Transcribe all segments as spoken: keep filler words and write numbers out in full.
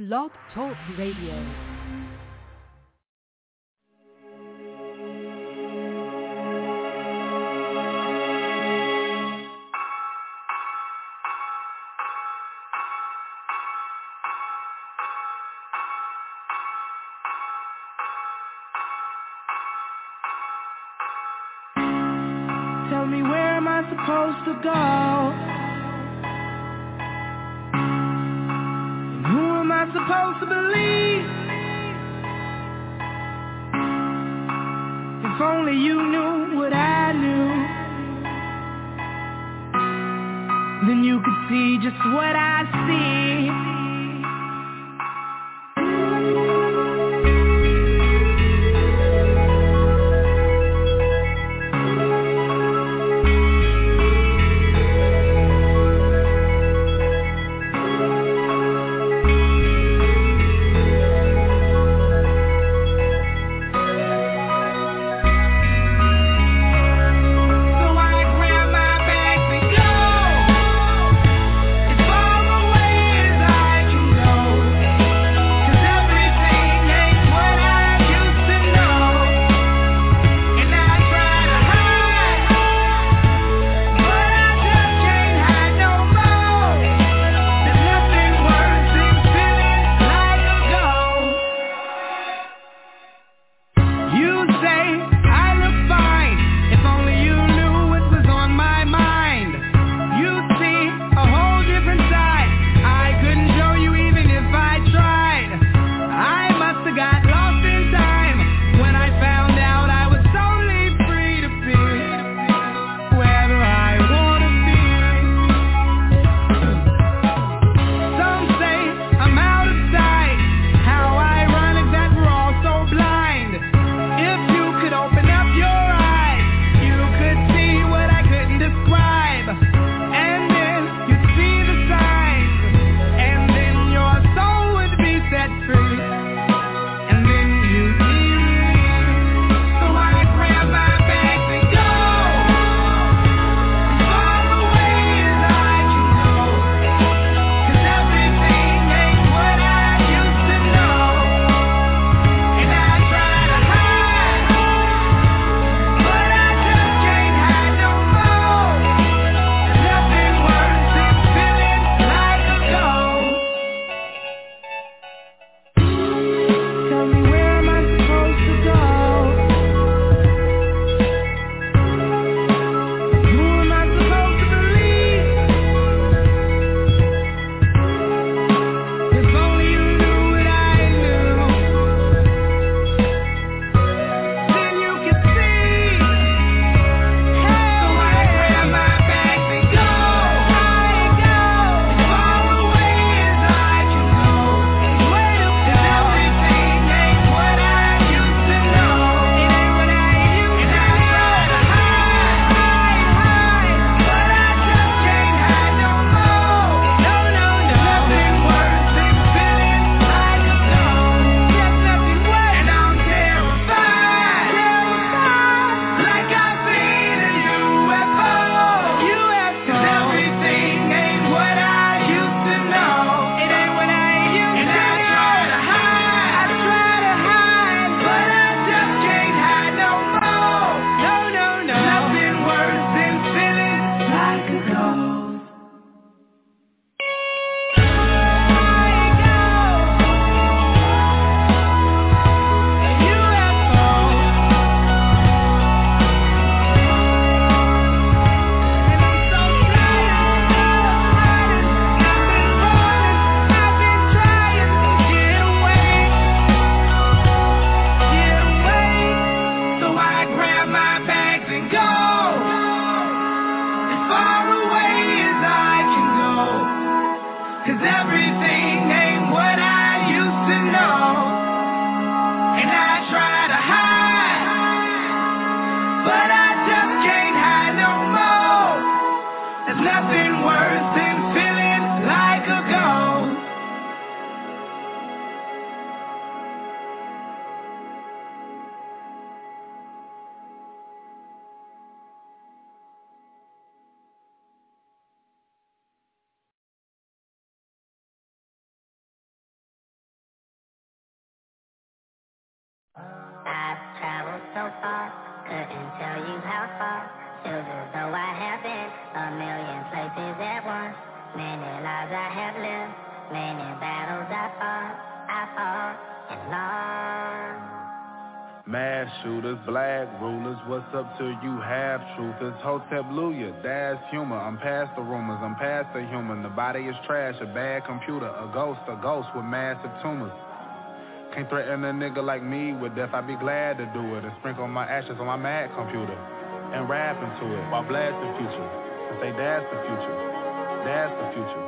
Blog Talk Radio. Tell me, where am I supposed to go? And who am I supposed to believe? If only you knew what I knew, then you could see just what I see. As far away as I I've traveled so far, couldn't tell you how far. Feels as though I have been a million places at once. Many lives I have lived, many battles I fought. I fought and lost. Mass shooters, black rulers, what's up to you half truthers? Hotep Luya, that's humor. I'm past the rumors, I'm past the human. The body is trash, a bad computer, a ghost, a ghost with massive tumors. Can't threaten a nigga like me with death, I'd be glad to do it. And sprinkle my ashes on my Mac computer and rap into it while blasting future. And say that's the future, that's the future.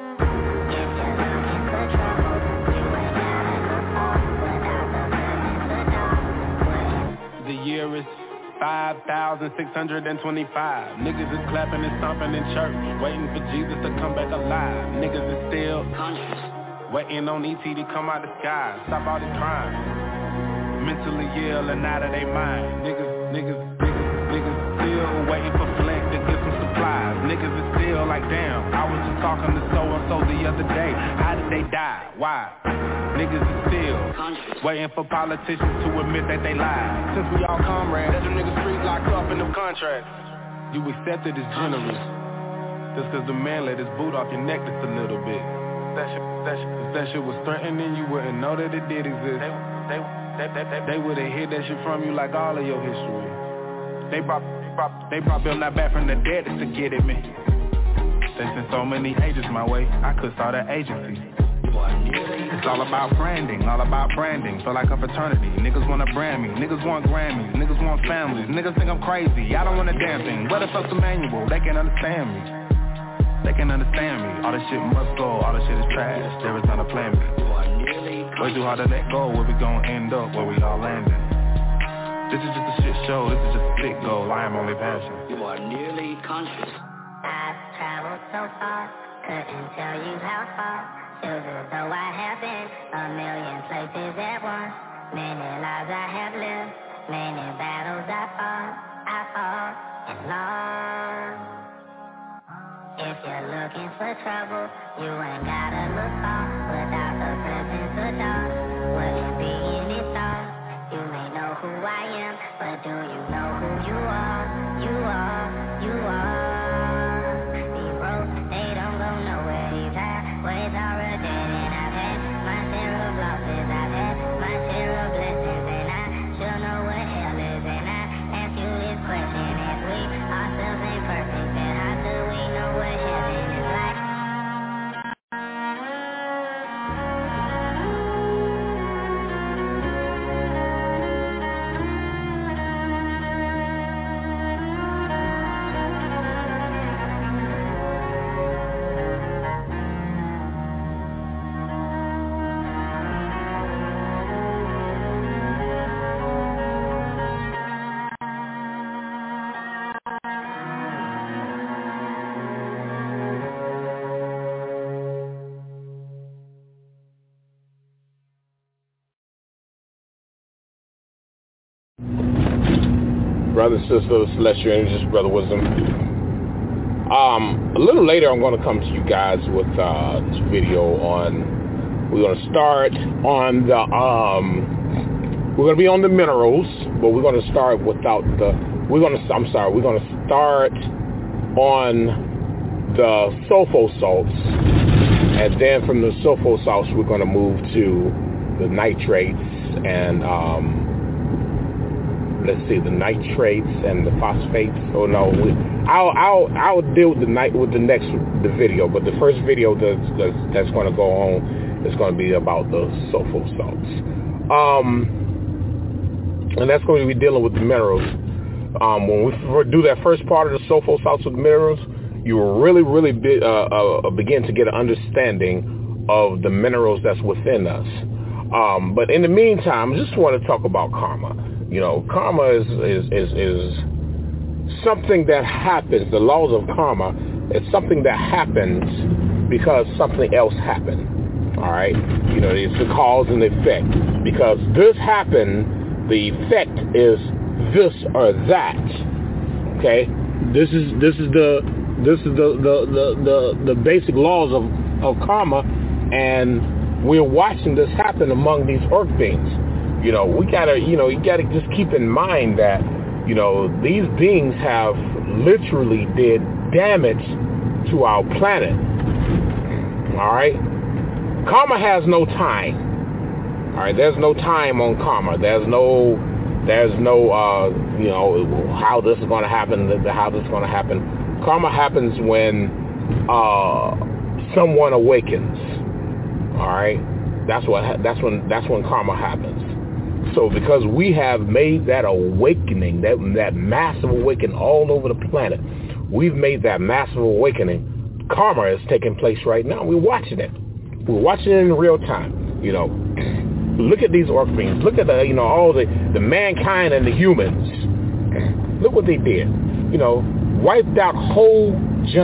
The year is five thousand six hundred twenty-five. Niggas is clapping and stomping in church, waiting for Jesus to come back alive. Niggas is still conscious, waiting on E T to come out the sky, stop all this crime. Mentally ill and out of their mind. Niggas, niggas, niggas, niggas still waiting for Flex to get some supplies. Niggas is still like, damn, I was just talking to so-and-so the other day. How did they die? Why? Niggas is still conscious, waiting for politicians to admit that they lied. Since we all comrades, let them niggas street locked up in them contracts. You accepted as generous, just cause the man let his boot off your neck just a little bit. That shit, that shit, if that shit was threatening, you wouldn't know that it did exist. They, they, they, they, they, they would've hid that shit from you like all of your history. They brought, they brought, they brought Bill Nye back from the dead just to get at me. They sent so many agents my way, I could start an agency. It's all about branding, all about branding. Feel like a fraternity. Niggas wanna brand me, niggas want Grammys, niggas want families. Niggas think I'm crazy, I don't want a damn thing. Where the fuck's the manual? They can understand me. They can understand me. All this shit must go, all this shit is trash. There is not a plan B. Way too hard to let go, where we gon' end up, where we all landing. This is just a shit show, this is just a sick goal. I am only passion. You are nearly conscious. I've traveled so far, couldn't tell you how far. Feels as though I have been a million places at once. Many lives I have lived, many battles I fought. I fought and lost. If you're looking for trouble, you ain't gotta look far. Without the presence of dark, wouldn't be any thought. You may know who I am, but do you know who you are? You are, you are. These roads, they don't go nowhere. These highways are a dead end. I've had my share of losses, I've had my share of blessings, and I sure know what hell is. And I ask you this question: if we ourselves ain't perfect, then how do we know what heaven is like? Brothers, sisters, celestial angels, brother wisdom. Um, a little later, I'm going to come to you guys with uh, this video on. We're going to start on the. Um, we're going to be on the minerals, but we're going to start without the. We're going to. I'm sorry. We're going to start on the sulfur salts, and then from the sulfur salts, we're going to move to the nitrates and. Um, Let's see, the nitrates and the phosphates. Oh no, we, I'll I'll I'll deal with the night with the next the video, but the first video that's that's, that's going to go on is going to be about the sulfur salts, um, and that's going to be dealing with the minerals. Um, when we do that first part of the sulfur salts with the minerals, you will really really be, uh, uh, begin to get an understanding of the minerals that's within us. Um, but in the meantime, I just want to talk about karma. You know, karma is, is, is, is something that happens. The laws of karma is something that happens because something else happened. All right? You know, it's the cause and effect. Because this happened, the effect is this or that. Okay? This is this is the this is the the, the, the, the basic laws of, of karma, and we're watching this happen among these earth beings. You know, we gotta, you know, you gotta just keep in mind that, you know, these beings have literally did damage to our planet. All right? Karma has no time. All right? There's no time on karma. There's no, there's no, uh, you know, how this is going to happen, how this is going to happen. Karma happens when uh, someone awakens. All right? That's what, that's when, that's when karma happens. So because we have made that awakening, that that massive awakening all over the planet, we've made that massive awakening. Karma is taking place right now. We're watching it. We're watching it in real time. You know, look at these orc beings. Look at the, you know, all the, the mankind and the humans. Look what they did. You know, wiped out whole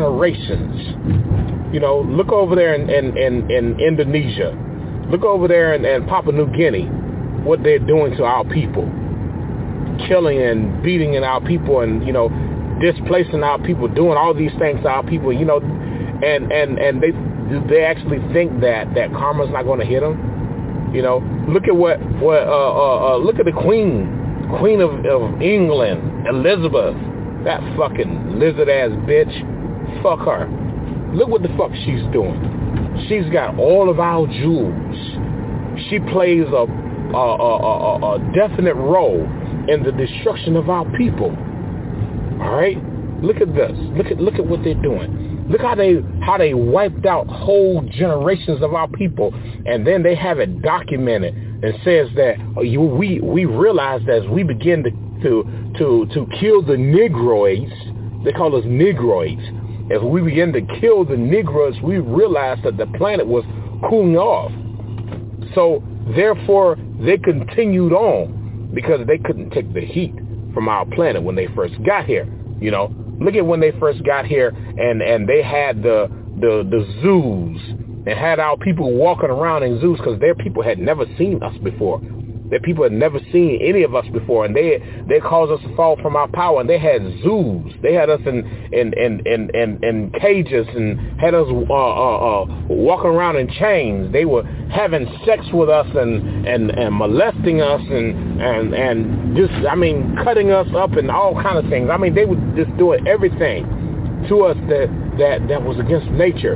generations. You know, look over there in, in, in, in Indonesia. Look over there in, in Papua New Guinea. What they're doing to our people, killing and beating in our people, and you know, displacing our people, doing all these things to our people, you know, and and and they they actually think that that karma's not going to hit them. You know, look at what what uh, uh, uh, look at the Queen Queen of, of England, Elizabeth, that fucking lizard ass bitch. Fuck her. Look what the fuck she's doing. She's got all of our jewels. She plays a A, a, a, a definite role in the destruction of our people. All right, look at this. Look at look at what they're doing. Look how they how they wiped out whole generations of our people, and then they have it documented and says that uh, you, we we realized as we begin to to to to kill the Negroids. They call us Negroids. As we begin to kill the Negroes, we realized that the planet was cooling off. So therefore, they continued on because they couldn't take the heat from our planet when they first got here. You know, look at when they first got here, and, and they had the, the the zoos and had our people walking around in zoos because their people had never seen us before. Their people had never seen any of us before, and they they caused us to fall from our power. And they had zoos. They had us in in in in, in, in cages and had us uh, uh, uh, walking around in chains. They were having sex with us and and, and molesting us and and and just I mean cutting us up and all kind of things. I mean they were just doing everything to us that that that was against nature,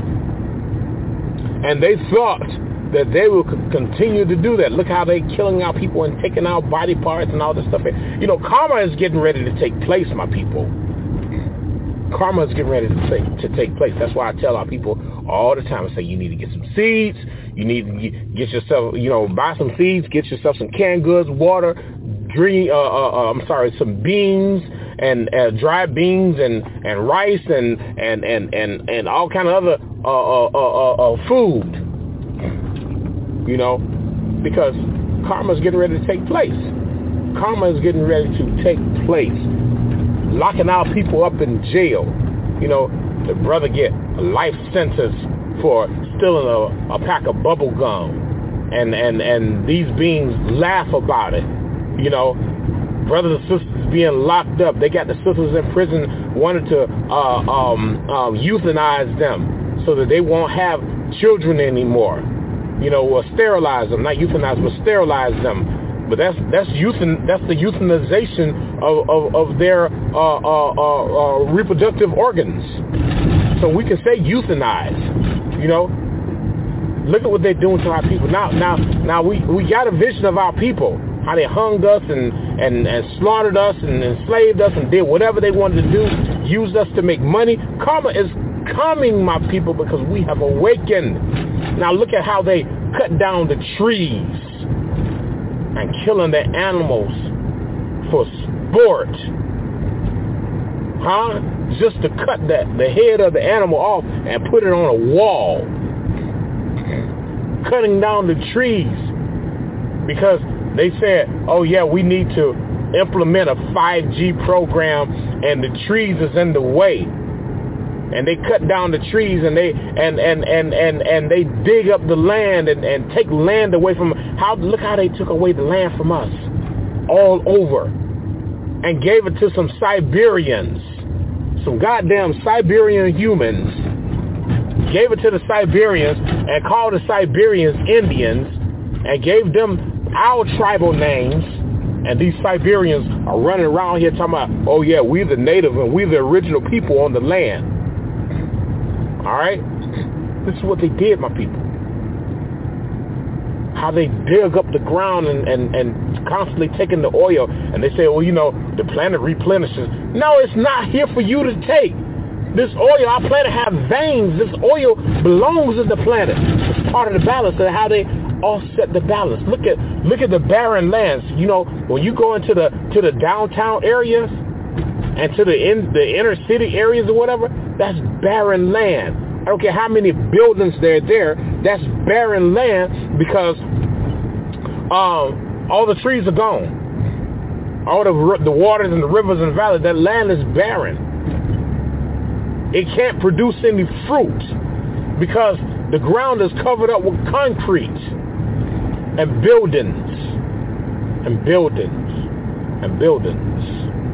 and they thought that they will continue to do that. Look how they're killing our people and taking our body parts and all this stuff. You know, karma is getting ready to take place, my people. Karma is getting ready to take, to take place. That's why I tell our people all the time, I say, you need to get some seeds. You need to get yourself, you know, buy some seeds, get yourself some canned goods, water, drink, uh, uh, I'm sorry, some beans and uh, dry beans and, and rice and, and, and, and, and all kind of other uh, uh, uh, uh, food. You know, because karma is getting ready to take place. Karma is getting ready to take place. Locking our people up in jail. You know, the brother get a life sentence for stealing a, a pack of bubble gum. And, and, and these beings laugh about it. You know, brothers and sisters being locked up. They got the sisters in prison wanting to uh, um, um, euthanize them so that they won't have children anymore. You know, or sterilize them, not euthanize, but sterilize them. But that's that's euthan that's the euthanization of of, of their uh, uh, uh, uh, reproductive organs. So we can say euthanize. You know, look at what they're doing to our people. Now, now, now we, we got a vision of our people, how they hung us and and, and slaughtered us and enslaved us and did whatever they wanted to do, used us to make money. Karma is coming, my people, because we have awakened. Now look at how they cut down the trees and killing the animals for sport. Huh? Just to cut the, the head of the animal off and put it on a wall. Cutting down the trees because they said, oh yeah, we need to implement a five G program and the trees is in the way. And they cut down the trees and they and and, and, and, and they dig up the land and, and take land away from how look how they took away the land from us all over and gave it to some Siberians, some goddamn Siberian humans, gave it to the Siberians and called the Siberians Indians and gave them our tribal names, and these Siberians are running around here talking about, oh yeah, we're the native and we're the original people on the land. All right? This is what they did, my people. How they dig up the ground and, and, and constantly taking the oil, and they say, well, you know, the planet replenishes. No, it's not here for you to take. This oil, our planet has veins. This oil belongs in the planet. It's part of the balance of how they offset the balance. Look at look at the barren lands. You know, when you go into the to the downtown areas and to the in the inner city areas or whatever, that's barren land. I don't care how many buildings there are there. That's barren land because um, all the trees are gone. All the the waters and the rivers and valleys, that land is barren. It can't produce any fruit because the ground is covered up with concrete and buildings and buildings and buildings.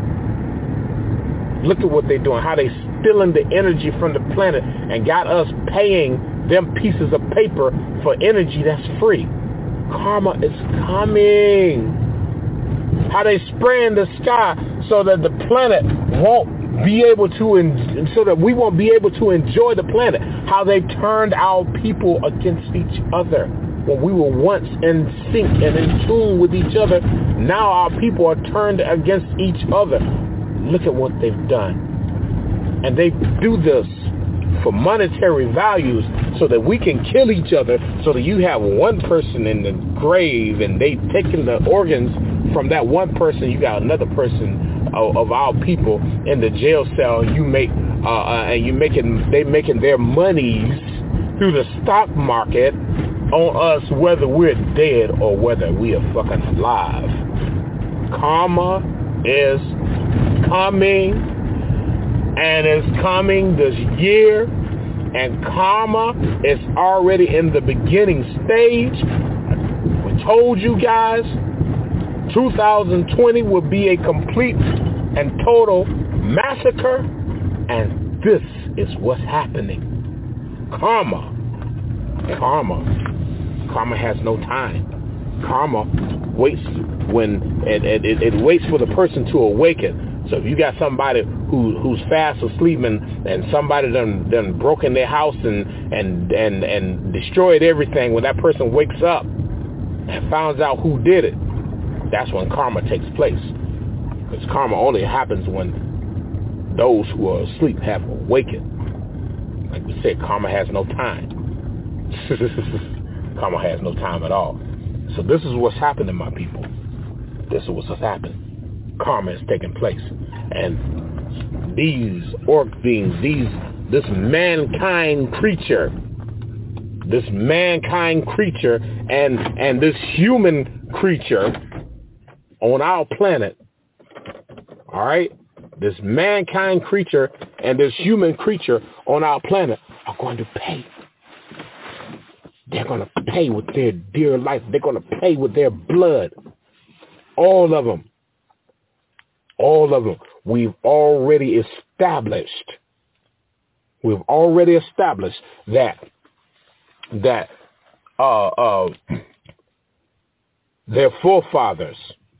Look at what they're doing, how they stealing the energy from the planet and got us paying them pieces of paper for energy that's free. Karma is coming. How they spray in the sky so that the planet won't be able to, en- so that we won't be able to enjoy the planet. How they turned our people against each other. When we were once in sync and in tune with each other, now our people are turned against each other. Look at what they've done. And they do this for monetary values so that we can kill each other, so that you have one person in the grave and they taking the organs from that one person. You got another person of, of our people in the jail cell. You make uh, uh, and you making they making their monies through the stock market on us, whether we're dead or whether we are fucking alive. Karma is coming, and it's coming this year, and karma is already in the beginning stage. We told you guys two thousand twenty will be a complete and total massacre, and this is what's happening. Karma. Karma. Karma has no time. Karma waits when it, it, it, it waits for the person to awaken. So if you got somebody who who's fast asleep and, and somebody done done broken their house and, and and and destroyed everything, when that person wakes up and finds out who did it, that's when karma takes place. Because karma only happens when those who are asleep have awakened. Like we said, karma has no time. Karma has no time at all. So this is what's happening, my people. This is what's happening. Karma is taking place. And these orc beings, these this mankind creature, this mankind creature and and this human creature on our planet, all right, this mankind creature and this human creature on our planet are going to pay. They're going to pay with their dear life. They're going to pay with their blood. All of them. All of them. We've already established. We've already established that that uh, uh, their forefathers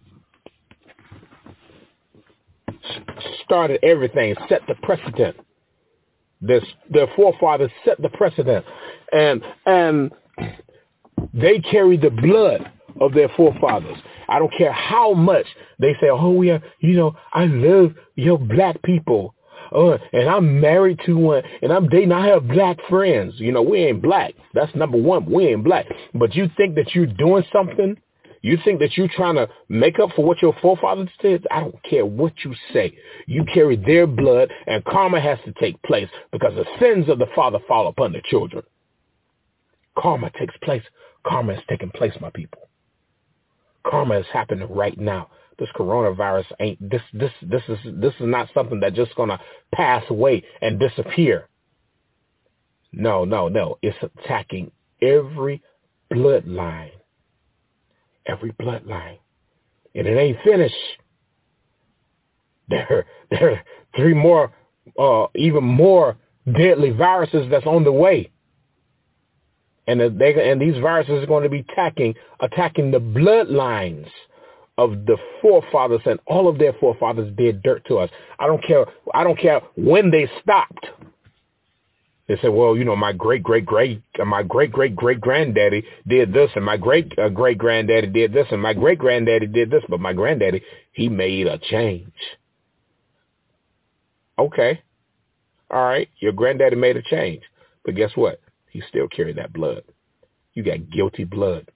started everything, set the precedent. Their, their forefathers set the precedent, and and they carry the blood of their forefathers. I don't care how much they say, oh, we are, you know, I love your black people, uh, and I'm married to one, and I'm dating, I have black friends. You know, we ain't black. That's number one. We ain't black. But you think that you're doing something? You think that you're trying to make up for what your forefathers did? I don't care what you say. You carry their blood, and karma has to take place because the sins of the father fall upon the children. Karma takes place. Karma is taking place, my people. Karma is happening right now. This coronavirus ain't this. This this is this is not something that's just gonna pass away and disappear. No, no, no. It's attacking every bloodline. Every bloodline. And it ain't finished. There, there are three more, uh, even more deadly viruses that's on the way. And they and these viruses are going to be attacking attacking the bloodlines of the forefathers, and all of their forefathers did dirt to us. I don't care. I don't care when they stopped. They said, well, you know, my great great great my great great great granddaddy did this, and my great uh, great granddaddy did this, and my great granddaddy did this, but my granddaddy, he made a change. Okay, all right, your granddaddy made a change, but guess what? He still carried that blood. You got guilty blood.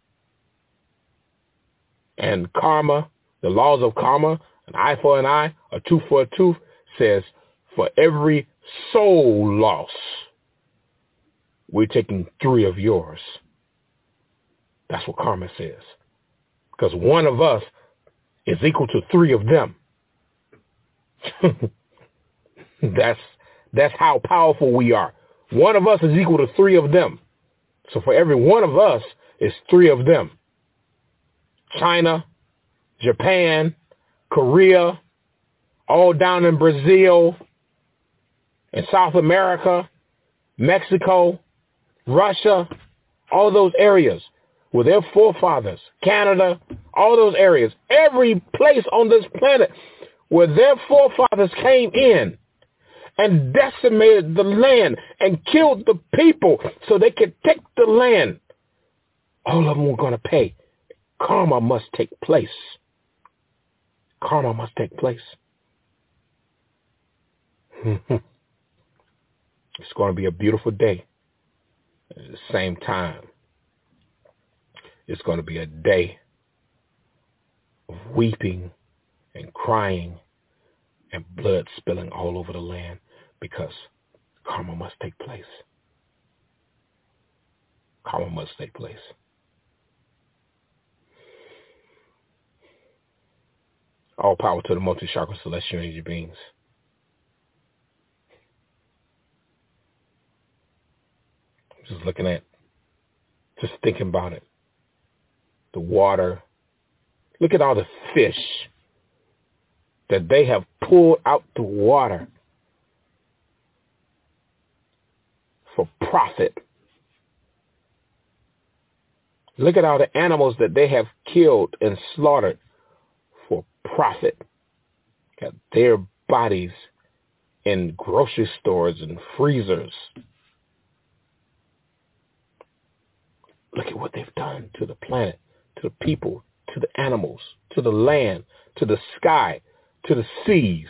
And karma, the laws of karma, an eye for an eye, a tooth for a tooth, says for every soul loss, we're taking three of yours. That's what karma says. Because one of us is equal to three of them. that's that's how powerful we are. One of us is equal to three of them. So for every one of us is three of them. China, Japan, Korea, all down in Brazil, in South America, Mexico, Russia, all those areas where their forefathers, Canada, all those areas, every place on this planet where their forefathers came in and decimated the land and killed the people so they could take the land. All of them were going to pay. Karma must take place. Karma must take place. It's going to be a beautiful day. At the same time, it's going to be a day of weeping and crying and blood spilling all over the land, because karma must take place. Karma must take place. All power to the multi-chakra celestial energy beings. Just looking at, just thinking about it. The water. Look at all the fish that they have pulled out the water for profit. Look at all the animals that they have killed and slaughtered for profit. Got their bodies in grocery stores and freezers. Look at what they've done to the planet, to the people, to the animals, to the land, to the sky, to the seas.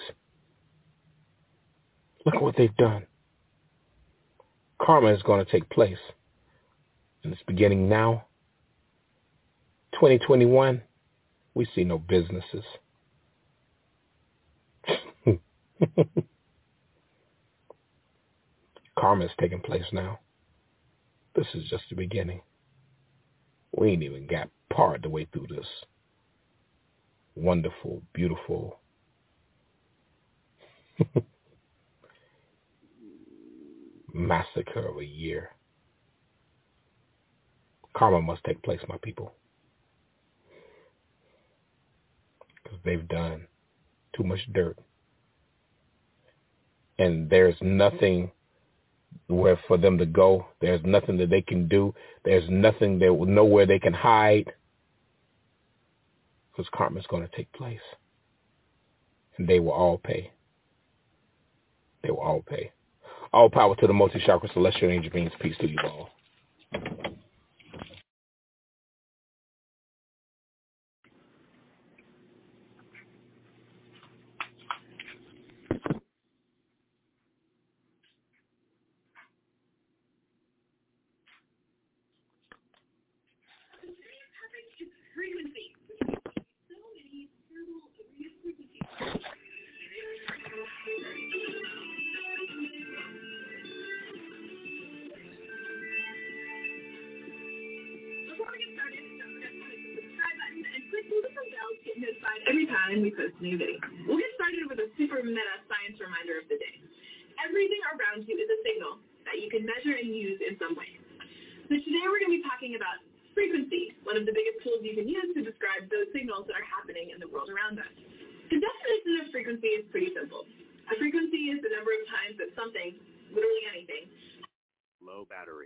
Look at what they've done. Karma is going to take place. And it's beginning now. twenty twenty-one, we see no businesses. Karma is taking place now. This is just the beginning. We ain't even got part of the way through this wonderful, beautiful massacre of a year. Karma must take place, my people. Because they've done too much dirt. And there's nothing where for them to go. There's nothing that they can do. There's nothing, there nowhere they can hide. Because karma is going to take place. And they will all pay. They will all pay. All power to the multi-chakra celestial angel beings. Peace to you all. Every time we post a new video. We'll get started with a super meta science reminder of the day. Everything around you is a signal that you can measure and use in some way. So today we're going to be talking about frequency, one of the biggest tools you can use to describe those signals that are happening in the world around us. The definition of frequency is pretty simple. A frequency is the number of times that something, literally anything, low battery.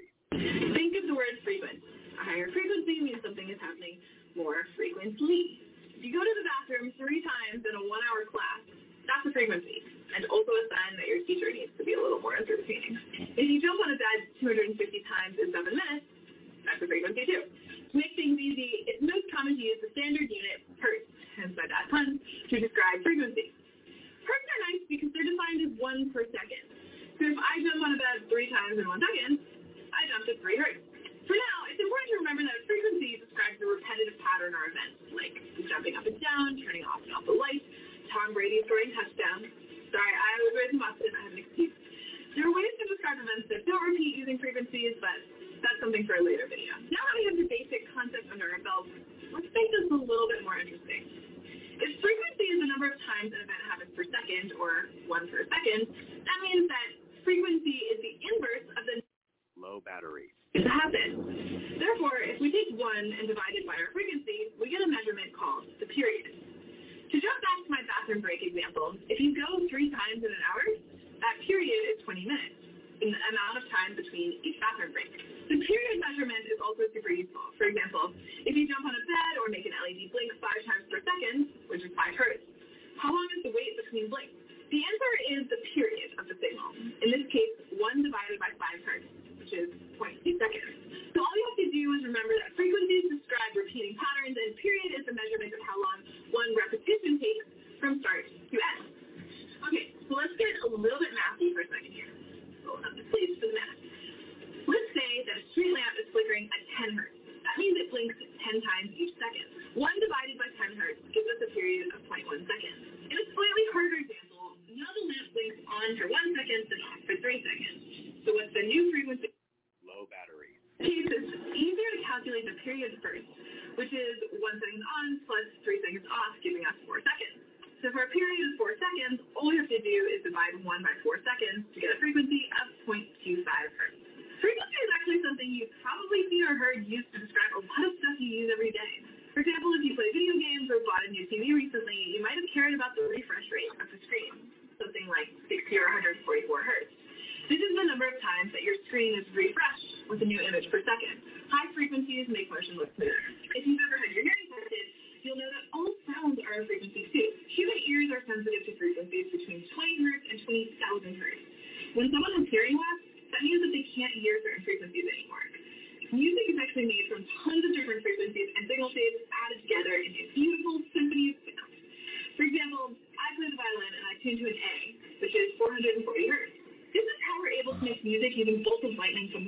Think of the word frequent. A higher frequency means something is happening more frequently. If you go to the bathroom three times in a one-hour class, that's a frequency, and also a sign that your teacher needs to be a little more entertaining. If you jump on a bed two hundred fifty times in seven minutes, that's a frequency too. To make things easy, it's most common to use the standard unit, hertz, hence my bad pun, to describe frequency. Hertz are nice because they're defined as one per second. So if I jump on a bed three times in one second, I jumped at three hertz. For now, it's important to remember that frequency describes a repetitive pattern or event, like jumping up and down, turning off and off the light, Tom Brady throwing touchdowns. Sorry, I was raised in Boston. I have an excuse. There are ways to describe events that don't repeat using frequencies, but that's something for a later video. Now that we have the basic concept under our belt, let's make this a little bit more interesting. If frequency is the number of times an event happens per second, or one per second, that means that frequency is the inverse of the low battery. It happens. Therefore, if we take one and divide it by our frequency, we get a measurement called the period. To jump back to my bathroom break example, if you go three times in an hour, that period is twenty minutes, in the amount of time between each bathroom break. The period measurement is also super useful. For example, if you jump on a bed or make an L E D blink five times per second, which is five hertz, how long is the wait between blinks? The answer is the period of the signal. In this case, one divided by five hertz, which is zero point two seconds. So all you have to do is remember that frequencies describe repeating patterns, and period is the measurement of how long one repetition takes from start to end. Okay, so let's get a little bit mathy for a second here. Roll up the sleeves for the math. Let's say that a street lamp is flickering at ten hertz. That means it blinks ten times each second. one divided by ten hertz gives us a period of zero point one seconds. In a slightly harder example, now the lamp blinks on for one second and off for three seconds. So what's the new frequency? Low battery. Okay, so it's easier to calculate the period first, which is one second on plus three seconds off, giving us four seconds. So for a period of four seconds, all we have to do is divide one by four seconds to get a frequency of zero point two five hertz. Frequency is actually something you've probably seen or heard used to describe a lot of stuff you use every day. For example, if you play video games or bought a new T V recently, you might have cared about the refresh rate of the screen, something like sixty or one hundred forty-four hertz. This is the number of times that your screen is refreshed with a new image per second. High frequencies make motion look smoother. If you've ever had your hearing tested, you'll know that all sounds are a frequency too. Human ears are sensitive to frequencies between twenty hertz and twenty thousand hertz. When someone has hearing loss, that means that they can't hear certain frequencies anymore. Music is actually made from tons of different frequencies and signal shapes added together into beautiful symphonies of sound. For example, I play the violin and I tune to an A, which is four hundred forty hertz. This is how we're able to make music using bolts of lightning from...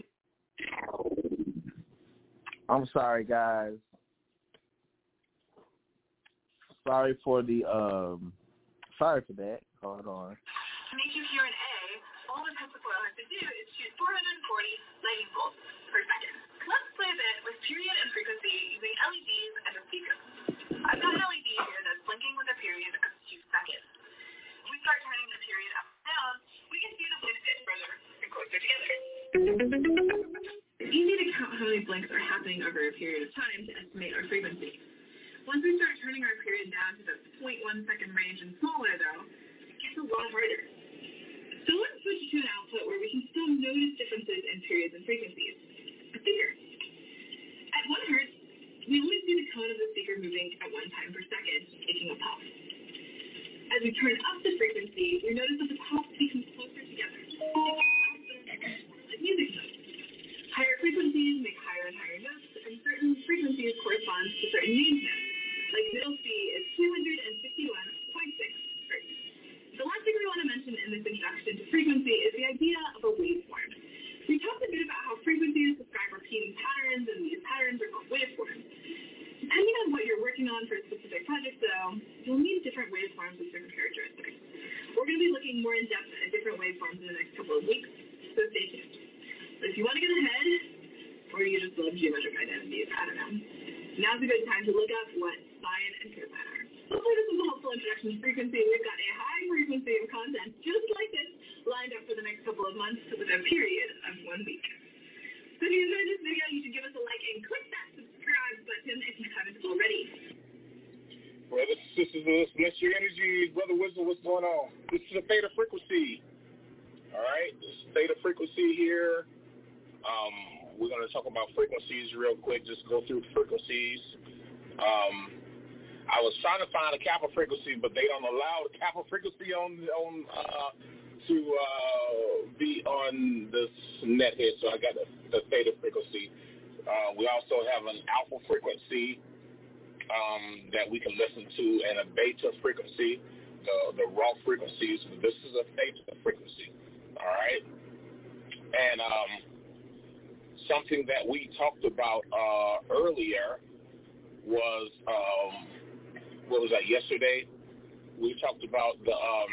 I'm sorry, guys. Sorry for the, um, sorry for that. Hold on. To make you hear an A, all the Tesla Coil has to do is shoot four hundred forty lightning bolts per second. Let's play a bit with period and frequency using L E Ds and a speaker. I've got an L E D here that's blinking with a period of two seconds. If we start turning the period up and down, we can see the blinks get further and closer together. It's easy to count how many blinks are happening over a period of time to estimate our frequency. Once we start turning our period down to the zero point one second range and smaller, though, it gets a lot harder. So let's switch to an output where we can still notice differences in periods and frequencies. A speaker. At one hertz, we only see the cone of the speaker moving at one time per second, making a pop. As we turn up the frequency, we notice that the pops become closer together. Like music notes. Higher frequencies make higher and higher notes, and certain frequencies correspond to certain named notes. Like middle C is two hundred fifty-one point six hertz. The last thing we want to mention in this introduction to frequency is the idea of a waveform. We talked a bit about how frequencies describe repeating patterns, and these patterns are called waveforms. Depending on what you're working on for a specific project, though, you'll need different waveforms with different characteristics. We're going to be looking more in depth at different waveforms in the next couple of weeks, so stay tuned. But if you want to get ahead, or you just love geometric identities, I don't know, now's a good time to look up what sine and cosine are. Hopefully this was a helpful introduction to frequency. We've got a high frequency of content just like this lined up for the next couple of months with a period of one week. So if you enjoyed this video, you should give us a like and click that subscribe button if you haven't already. Brothers and sisters, bless your energy. Brother Wisdom, what's going on? This is a theta frequency. All right? This is theta frequency here. Um, we're going to talk about frequencies real quick, just go through frequencies. Um, I was trying to find a kappa frequency, but they don't allow the kappa frequency on on uh, to uh, be on this net here, so I got the, the theta frequency. Uh, we also have an alpha frequency um, that we can listen to, and a beta frequency, the, the raw frequencies. This is a theta frequency, all right? And um, something that we talked about uh, earlier was, um, what was that, yesterday? We talked about the um,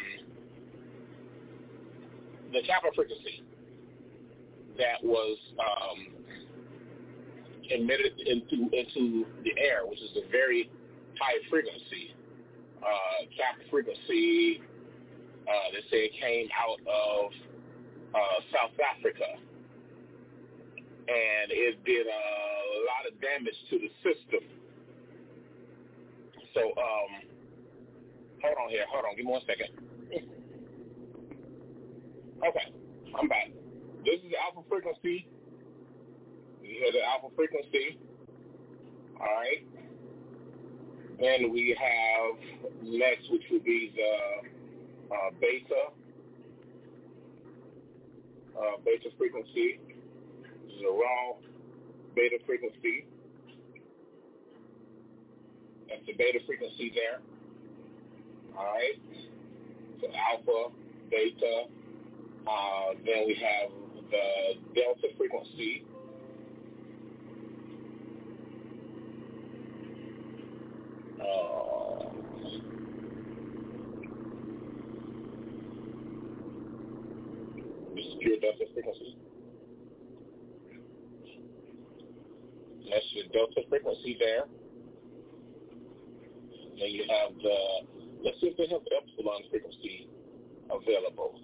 the kappa frequency that was um, emitted into into the air, which is a very high frequency. Uh, kappa frequency, uh, they say it came out of uh, South Africa, and it did a lot of damage to the system. So, um, hold on here, hold on, give me one second. Okay, I'm back. This is the alpha frequency. You hear the alpha frequency. All right. Then we have next, which would be the uh, beta, uh, beta frequency. This is a raw beta frequency. That's the beta frequency there. All right. So alpha, beta. Uh, then we have the delta frequency. Uh, this is pure delta frequency. That's your delta frequency there. Then you have the, let's see if they have the epsilon frequency available.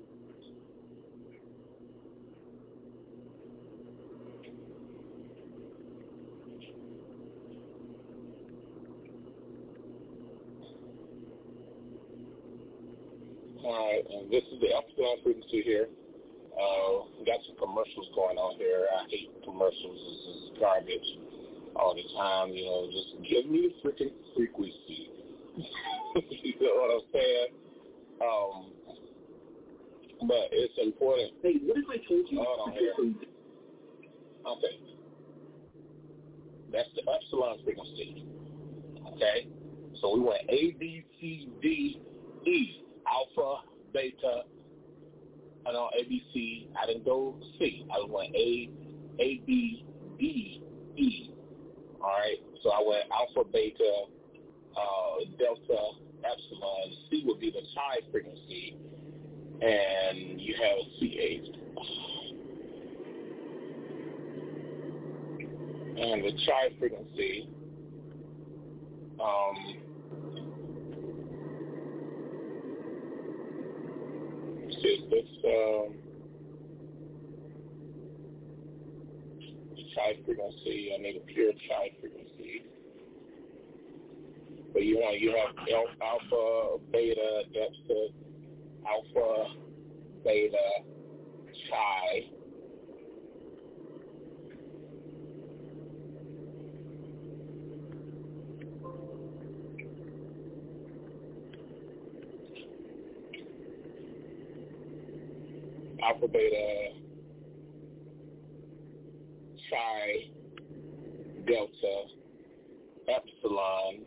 All right, and this is the epsilon frequency here. Uh, we got some commercials going on here. I hate commercials. This is garbage all the time. You know, just give me the freaking frequency. You know what I'm saying? Um, but it's important. Hey, what if I told you? Hold on here. Okay. That's the epsilon frequency. Okay? So we went A, B, C, D, E. Alpha, beta, I know A, B, C. I didn't go C. I went A, A, B, D, E. All right. So I went alpha, beta, uh, delta, epsilon. C would be the chi frequency, and you have C H. And the chi frequency, um, is this um, chi frequency. I need a pure chi frequency. But you want you have alpha, beta, delta, alpha, beta, chi. Alpha, beta, chi, delta, epsilon,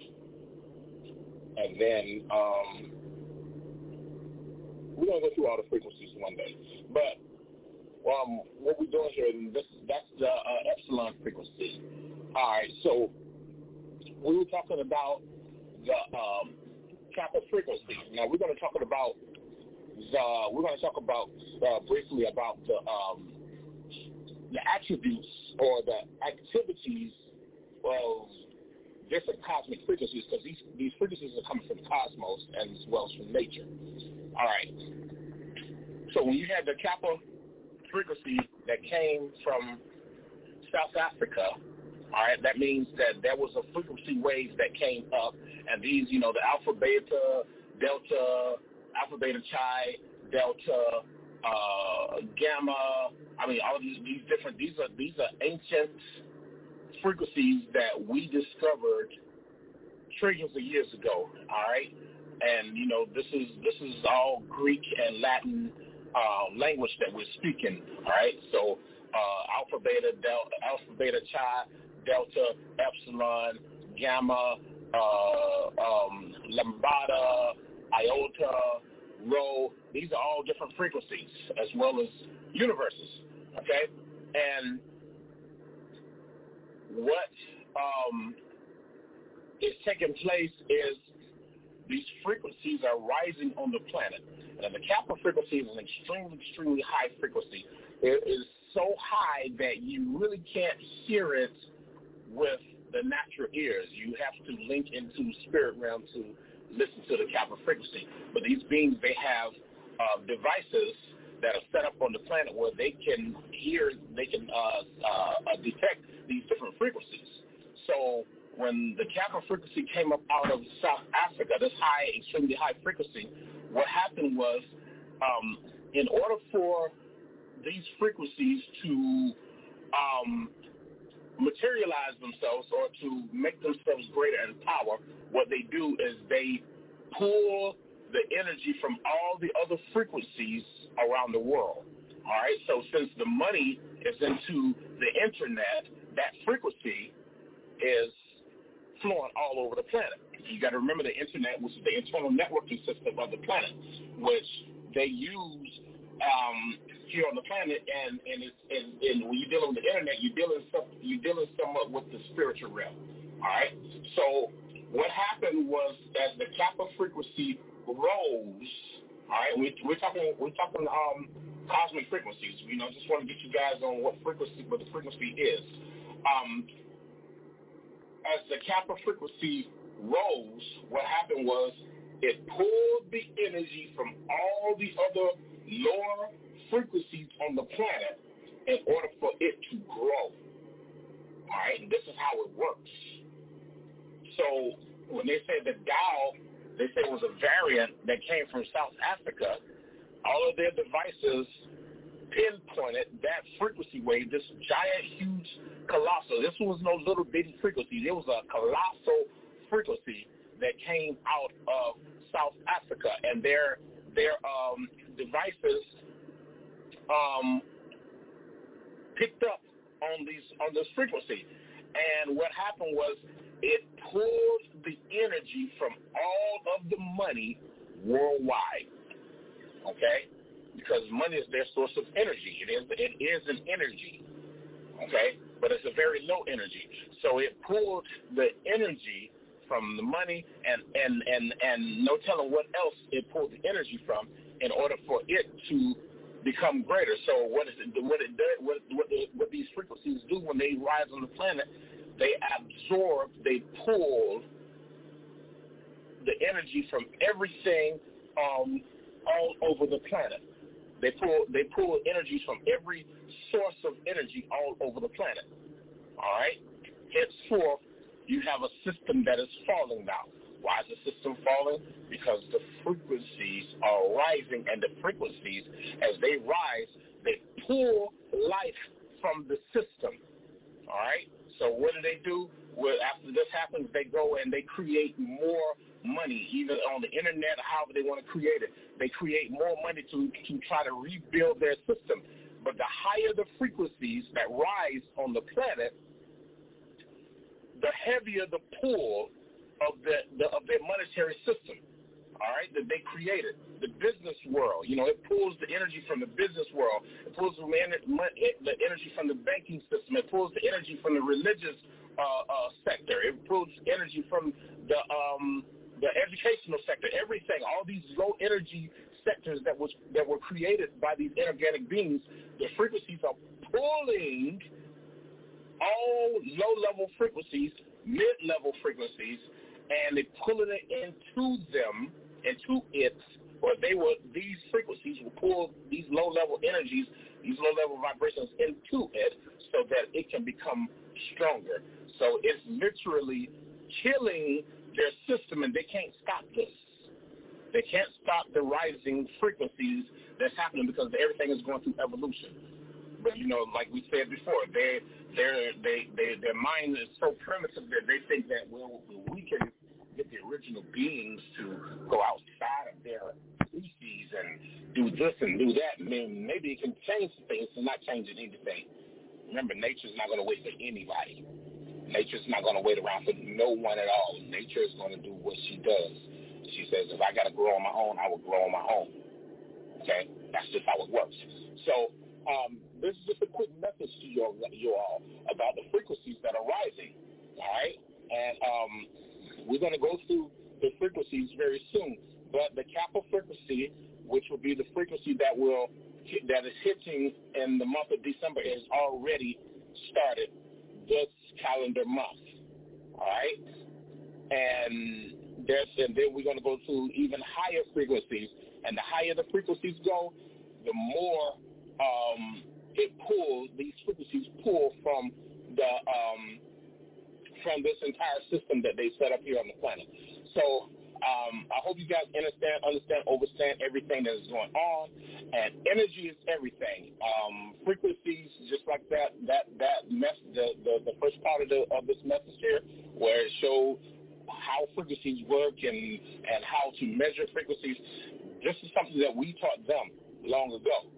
and then um, we're going to go through all the frequencies one day. But um, what we're doing here, this, that's the uh, epsilon frequency. All right, so we were talking about the um, kappa frequency. Now we're going to talk about the, we're going to talk about uh, briefly about the um, the attributes or the activities of different cosmic frequencies, because these, these frequencies are coming from the cosmos and as well as from nature. All right. So when you had the kappa frequency that came from South Africa, all right, that means that there was a frequency wave that came up, and these, you know, the alpha, beta, delta, alpha, beta, chi, delta, uh, gamma. I mean, all these, these different, these are, these are ancient frequencies that we discovered trillions of years ago, all right? And, you know, this is this is all Greek and Latin uh, language that we're speaking, all right? So uh, alpha, beta, delta, alpha, beta, chi, delta, epsilon, gamma, uh, um, lambda, iota, rho. These are all different frequencies as well as universes, okay? And what um, is taking place is these frequencies are rising on the planet. And the Kappa frequency is an extremely, extremely high frequency. It is so high that you really can't hear it with the natural ears. You have to link into spirit realm to listen to the Kappa frequency. But these beings, they have uh, devices that are set up on the planet where they can hear, they can uh, uh, detect these different frequencies. So when the Kappa frequency came up out of South Africa, this high, extremely high frequency, what happened was um, in order for these frequencies to um, materialize themselves or to make themselves greater in power, what they do is they pull the energy from all the other frequencies around the world. All right, so since the money is into the internet, that frequency is flowing all over the planet. You got to remember the internet, which is the internal networking system of the planet, which they use um, here on the planet, and and, it's, and and when you're dealing with the internet, you're dealing some, you're dealing somewhat with the spiritual realm. All right. So what happened was, as the Kappa frequency rose, all right, we, we're talking we're talking um, cosmic frequencies. You know, just want to get you guys on what frequency, what the frequency is. Um, as the Kappa frequency rose, what happened was it pulled the energy from all the other lower frequencies on the planet in order for it to grow. All right, and this is how it works. So when they say the Tao, they say it was a variant that came from South Africa, all of their devices pinpointed that frequency wave, this giant, huge, colossal. This was no little bitty frequency. It was a colossal frequency that came out of South Africa, and their their um, devices um, picked up on these on this frequency. And what happened was it pulled the energy from all of the money worldwide. Okay? Because money is their source of energy. It is it is an energy, okay? But it's a very low energy. So it pulled the energy from the money, and, and, and, and no telling what else it pulled the energy from in order for it to become greater. So what is it, what it does, what what, the, what these frequencies do when they rise on the planet, they absorb, they pull the energy from everything um, all over the planet. They pull they pull energies from every source of energy all over the planet. All right? Henceforth, you have a system that is falling now. Why is the system falling? Because the frequencies are rising, and the frequencies, as they rise, they pull life from the system. All right? So what do they do? Well, after this happens, they go and they create more money, either on the internet or however they want to create it. They create more money to, to try to rebuild their system. But the higher the frequencies that rise on the planet, the heavier the pull of the, the of their monetary system, all right, that they created. The business world, you know, it pulls the energy from the business world. It pulls the, the energy from the banking system. It pulls the energy from the religious uh, uh, sector. It pulls energy from the um, the educational sector. Everything, all these low energy sectors that was that were created by these inorganic beings, the frequencies are pulling all low-level frequencies, mid-level frequencies, and they're pulling it into them, into it, or they will, these frequencies will pull these low-level energies, these low-level vibrations into it so that it can become stronger. So it's literally killing their system, and they can't stop this. They can't stop the rising frequencies that's happening because everything is going through evolution. But, you know, like we said before, they, they're, they, they, their mind is so primitive that they think that, well, we can get the original beings to go outside of their species and do this and do that. I mean, maybe it can change things. It's not changing anything. Remember, nature's not going to wait for anybody. Nature's not going to wait around for no one at all. Nature is going to do what she does. She says, if I got to grow on my own, I will grow on my own. Okay? That's just how it works. So um, this is just a quick message to you, you all about the frequencies that are rising. All right? And um, we're going to go through the frequencies very soon. But the Kappa frequency, which will be the frequency that will that is hitting in the month of December, is already started this calendar month. All right? And there's, and then we're going to go to even higher frequencies. And the higher the frequencies go, the more um, it pulls, these frequencies pull from the um, from this entire system that they set up here on the planet. So um, I hope you guys understand, understand, understand everything that is going on. And energy is everything. Um, frequencies, just like that, that, that mess, the, the, the first part of, the, of this message here, where it showed how frequencies work and, and how to measure frequencies. This is something that we taught them long ago.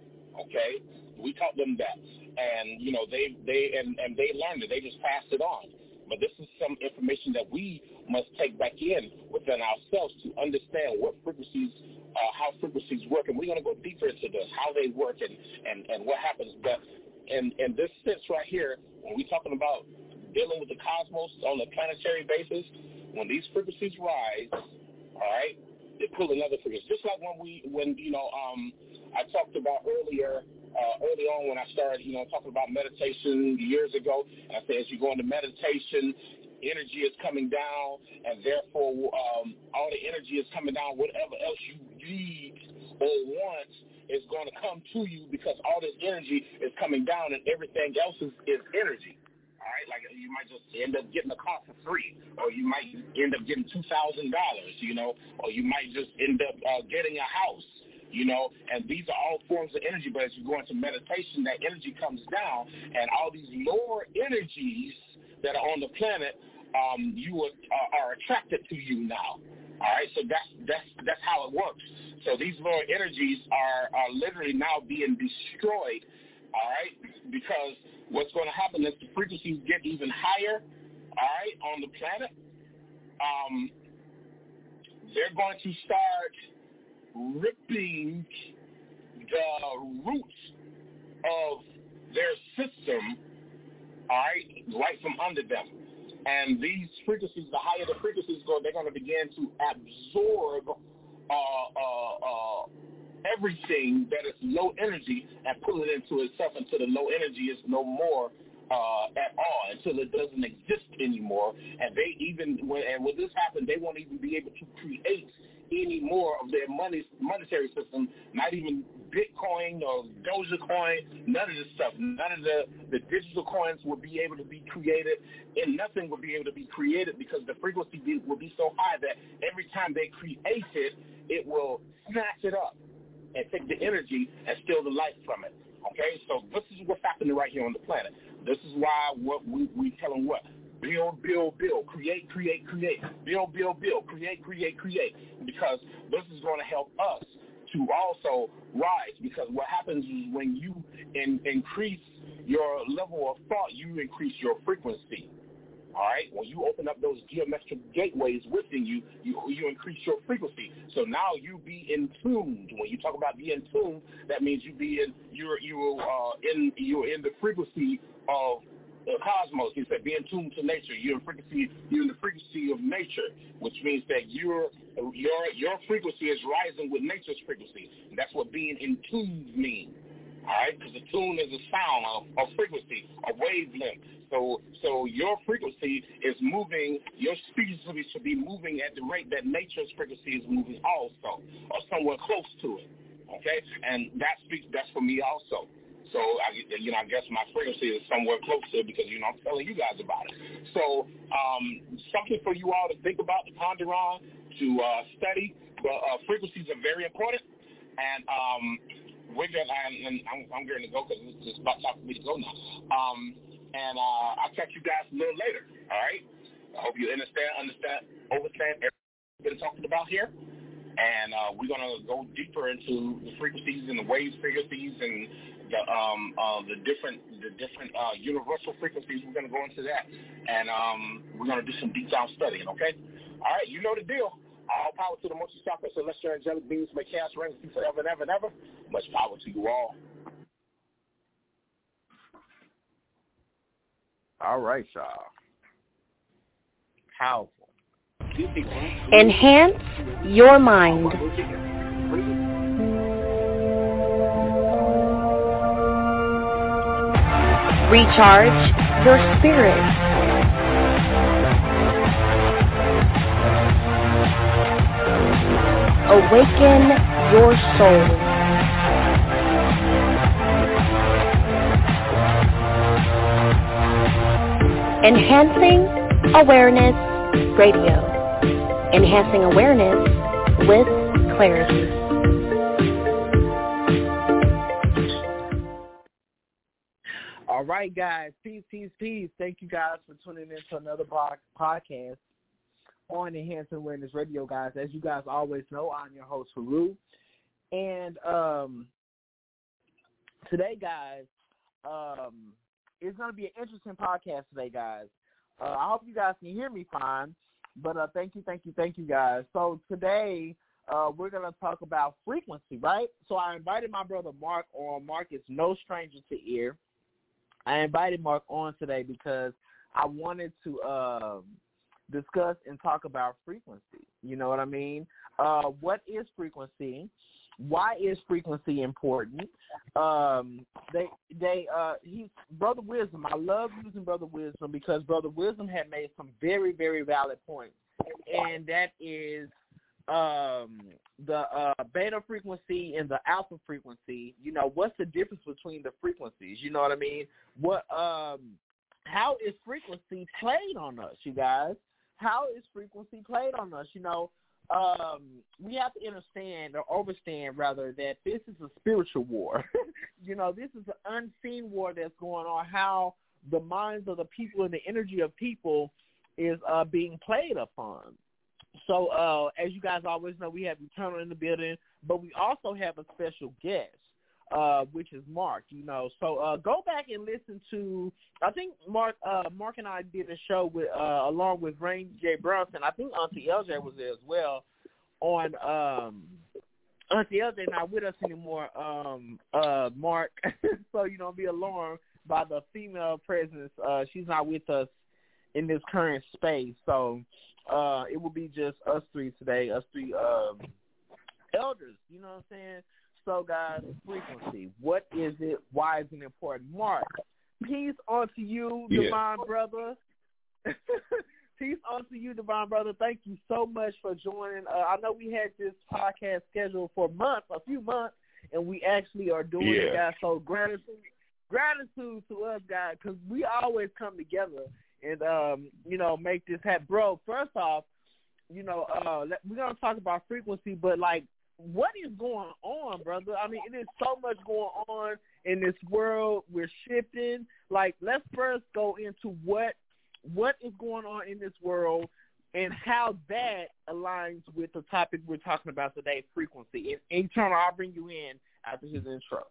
Okay? We taught them that. And, you know, they, they and, and they learned it. They just passed it on. But this is some information that we must take back in within ourselves to understand what frequencies, uh, how frequencies work. And we're going to go deeper into this, how they work and, and, and what happens. But in, in this sense right here, when we're talking about dealing with the cosmos on a planetary basis, when these frequencies rise, all right, they pull another frequency. Just like when we, when, you know, um, I talked about earlier, Uh, early on when I started, you know, talking about meditation years ago, and I said as you go into meditation, energy is coming down, and therefore um, all the energy is coming down. Whatever else you need or want is going to come to you because all this energy is coming down, and everything else is, is energy. All right, like you might just end up getting a car for free, or you might end up getting two thousand dollars, you know, or you might just end up uh, getting a house. You know, and these are all forms of energy, but as you go into meditation, that energy comes down, and all these lower energies that are on the planet, um, you are, are, are attracted to you now. All right, so that's that's that's how it works. So these lower energies are, are literally now being destroyed, all right, because what's going to happen is the frequencies get even higher, all right, on the planet. Um, they're going to start ripping the roots of their system, all right, right from under them. And these frequencies, the higher the frequencies go, they're going to begin to absorb uh, uh, uh, everything that is low energy and pull it into itself until the low energy is no more uh, at all, until it doesn't exist anymore. And they even, when, and when this happens, they won't even be able to create any more of their money, monetary system, not even Bitcoin or Dogecoin, none of this stuff. None of the, the digital coins will be able to be created, and nothing will be able to be created because the frequency be, will be so high that every time they create it, it will snatch it up and take the energy and steal the life from it. Okay, so this is what's happening right here on the planet. This is why what we, we tell them what? Build, build, build, create, create, create, build, build, build, create, create, create, because this is going to help us to also rise, because what happens is when you in, increase your level of thought, you increase your frequency, all right? When you open up those geometric gateways within you, you, you increase your frequency. So now you be in tuned. When you talk about being tuned, that means you be in, you're, you're, uh, in, you're in the frequency of the cosmos. He said, be in tune to nature. You're in frequency. You're in the frequency of nature, which means that your your your frequency is rising with nature's frequency. And that's what being in tune means. All right, because a tune is a sound, a, a frequency, a wavelength. So so your frequency is moving. Your species should be moving at the rate that nature's frequency is moving, also, or somewhere close to it. Okay, and that speaks. That's for me also. So, I, you know, I guess my frequency is somewhere closer because, you know, I'm telling you guys about it. So, um, something for you all to think about, to ponder on, to uh, study, Well, uh, frequencies are very important, and um, we're gonna. And, and I'm, I'm going to go because it's just about time for me to go now. Um, and uh, I'll catch you guys a little later. All right. I hope you understand, understand, understand everything we've been talking about here. And uh, we're going to go deeper into the frequencies and the wave frequencies and the um, uh, the different the different uh, universal frequencies. We're going to go into that, and um, we're going to do some deep down studying. Okay. All right. You know the deal. All power to the multi chakra celestial angelic beings, may chaos reign forever and ever and ever. Much power to you all. All right, y'all. Powerful. Enhance your mind. Recharge your spirit. Awaken your soul. Enhancing Awareness Radio. Enhancing awareness with clarity. All right, guys. Peace, peace, peace. Thank you guys for tuning in to another podcast on Enhancing Awareness Radio, guys. As you guys always know, I'm your host, Haru. And um, today, guys, um, it's going to be an interesting podcast today, guys. Uh, I hope you guys can hear me fine. But uh, thank you, thank you, thank you, guys. So today uh, we're going to talk about frequency, right? So I invited my brother Mark on. Mark is no stranger to ear. I invited Mark on today because I wanted to um, discuss and talk about frequency. You know what I mean? Uh, what is frequency? Why is frequency important? Um, they, they, uh, he's Brother Wisdom. I love using Brother Wisdom because Brother Wisdom had made some very, very valid points, and that is um, the uh, beta frequency and the alpha frequency. You know, what's the difference between the frequencies? You know what I mean? What? Um, how is frequency played on us, you guys? How is frequency played on us? You know. Um, we have to understand or understand, rather, that this is a spiritual war. You know, this is an unseen war that's going on, how the minds of the people and the energy of people is uh, being played upon. So, uh, as you guys always know, we have Eternal in the building, but we also have a special guest, uh, which is Mark, you know. So uh, go back and listen to, I think Mark uh, Mark and I did a show with uh, along with Rain J. Brunson. I think Auntie L J was there as well on um, Auntie L J not with us anymore, um, uh, Mark. So you don't be alarmed by the female presence. Uh, she's not with us in this current space. So uh, it will be just us three today, us three um, elders, you know what I'm saying? So, guys, frequency. What is it? Why is it important? Mark, peace onto you, yeah. Divine Brother. Peace onto you, Divine Brother. Thank you so much for joining. Uh, I know we had this podcast scheduled for months, a few months, and we actually are doing yeah. it, guys. So, gratitude, gratitude to us, guys, because we always come together and, um, you know, make this happen. Bro, first off, you know, uh, we're going to talk about frequency, but, like, what is going on, brother? I mean, it is so much going on in this world. We're shifting. Like, let's first go into what what is going on in this world and how that aligns with the topic we're talking about today, frequency. And Eternal, I'll bring you in after his intro.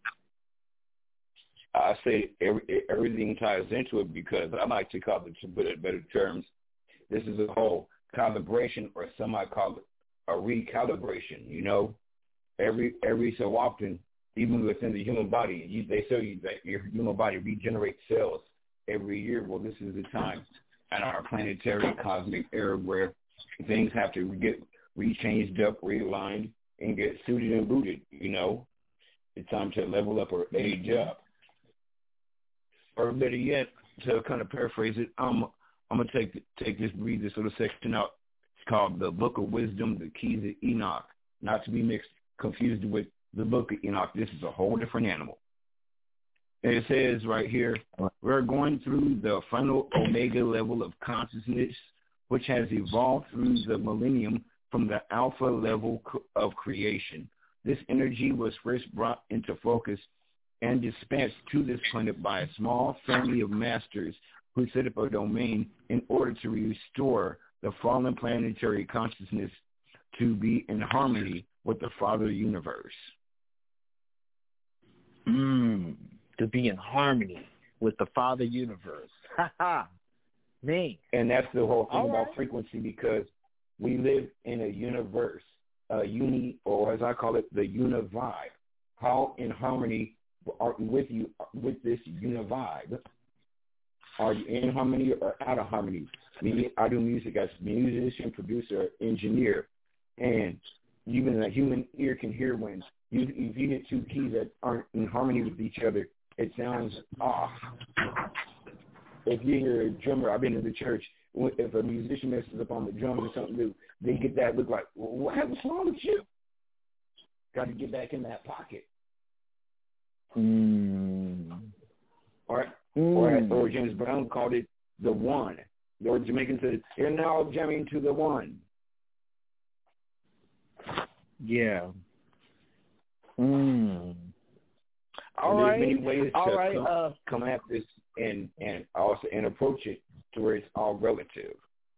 I say every, everything ties into it because I like to call it, to put it in better terms, this is a whole calibration, or some I call it a recalibration. You know, every every so often, even within the human body, you, they tell you that your human body regenerates cells every year. Well, this is the time in our planetary cosmic era where things have to get rechanged up, realigned, and get suited and booted. You know, it's time to level up or age up. Or better yet, to kind of paraphrase it, I'm I'm gonna take take this read this little section out. It's called the Book of Wisdom, the Keys of Enoch, not to be mixed confused with the Book of Enoch. This is a whole different animal. And it says right here, we're going through the final omega level of consciousness, which has evolved through the millennium from the alpha level of creation. This energy was first brought into focus and dispensed to this planet by a small family of masters who set up a domain in order to restore the fallen planetary consciousness to be in harmony with the Father Universe. Mm, to be in harmony with the Father Universe. Ha ha. Me. And that's the whole thing All about right. frequency, because we live in a universe, a uni, or as I call it, the univibe. How in harmony are with you with this univibe? Are you in harmony or out of harmony? Me, I do music as a musician, producer, engineer, and even a human ear can hear when you if you hit two keys that aren't in harmony with each other, it sounds off. If you hear a drummer, I've been in the church, if a musician messes up on the drums or something new, they get that look like, what, what's wrong with you? Got to get back in that pocket. Mm. Or, Mm. or, or James Brown called it the one. Or Jamaicans said, you're now jamming to the one. Yeah. Mm. All and right. There's many ways all to right. come, uh, come at this and, and also and approach it to where it's all relative.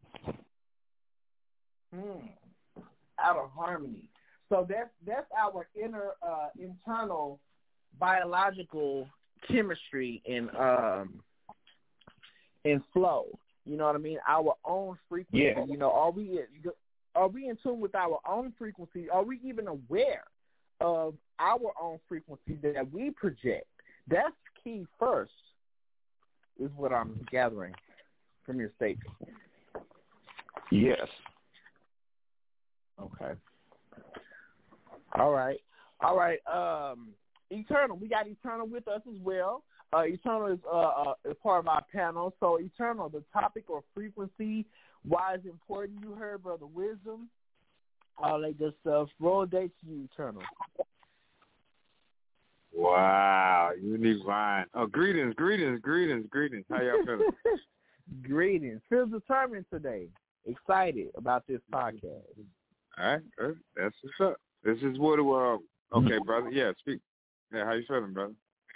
Hmm. Out of harmony. So that's that's our inner uh, internal biological chemistry and um and flow. You know what I mean? Our own frequency. Yeah. You know, are we are we in tune with our own frequency? Are we even aware of our own frequency that we project? That's key first, is what I'm gathering from your statement. Yes. Okay. All right. All right. Um, Eternal. We got Eternal with us as well. Uh, Eternal is, uh, uh, is part of our panel. So, Eternal, the topic or frequency, why is it important? You heard Brother Wisdom, all that good stuff. Roll a date to you, Eternal. Wow, unique vine. Oh, greetings, greetings, greetings, greetings. How y'all feeling? Greetings. Feel determined today. Excited about this podcast. All right, good. That's what's up. This is what. Uh, okay, brother. Yeah, speak. Yeah, how you feeling, brother?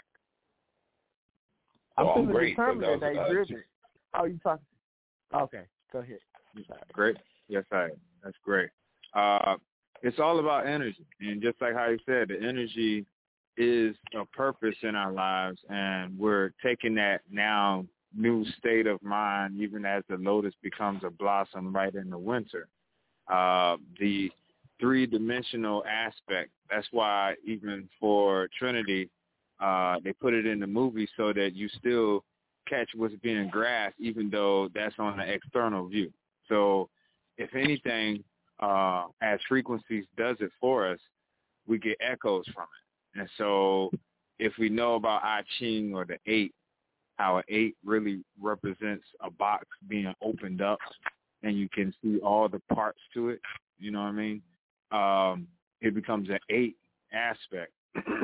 I'm oh, feeling I'm great. determined That today. was, uh, Driven. Oh, you talking? Okay, go ahead. Great. Yes, I am. That's great. Uh, it's all about energy, and just like how you said, the energy is a purpose in our lives, and we're taking that now new state of mind, even as the lotus becomes a blossom right in the winter. Uh, the three-dimensional aspect, that's why even for Trinity, uh, they put it in the movie so that you still catch what's being grasped, even though that's on the external view. So if anything, uh, as frequencies does it for us, we get echoes from it. And so if we know about I Ching or the eight, how an eight really represents a box being opened up and you can see all the parts to it, you know what I mean? Um, it becomes an eight aspect.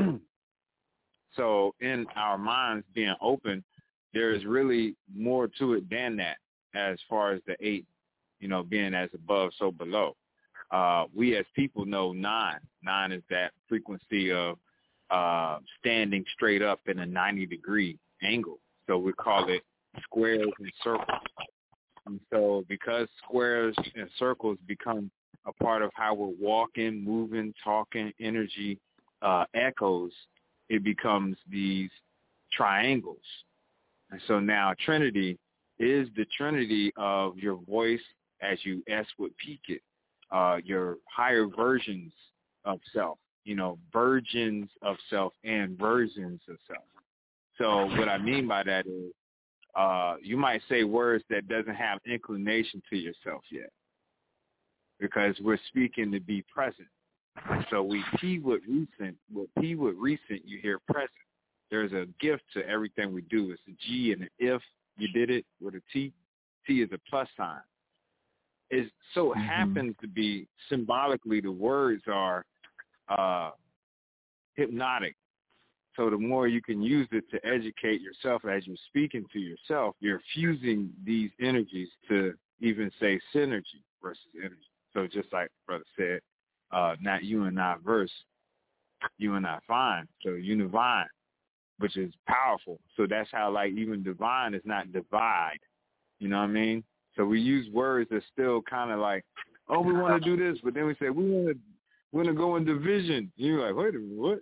So in our minds being open, there is really more to it than that as far as the eight, you know, being as above, so below. Uh, we as people know nine. Nine is that frequency of uh, standing straight up in a ninety-degree angle. So we call it squares and circles. And so because squares and circles become a part of how we're walking, moving, talking, energy uh, echoes, it becomes these triangles. And so now Trinity is the trinity of your voice as you S would peak it, uh, your higher versions of self, you know, virgins of self and versions of self. So what I mean by that is uh, you might say words that doesn't have inclination to yourself yet because we're speaking to be present. So we P with recent, with P with recent, you hear present. There's a gift to everything we do. It's a G and an if you did it with a T. T is a plus sign. It so mm-hmm. happens to be symbolically the words are uh, hypnotic. So the more you can use it to educate yourself as you're speaking to yourself, you're fusing these energies to even say synergy versus energy. So just like brother said, uh, not you and I verse, you and I find. So univine, which is powerful. So that's how like even divine is not divide. You know what I mean? So we use words that still kind of like, oh, we want to do this, but then we say we want to we want to go in division. You're like, wait a minute, what?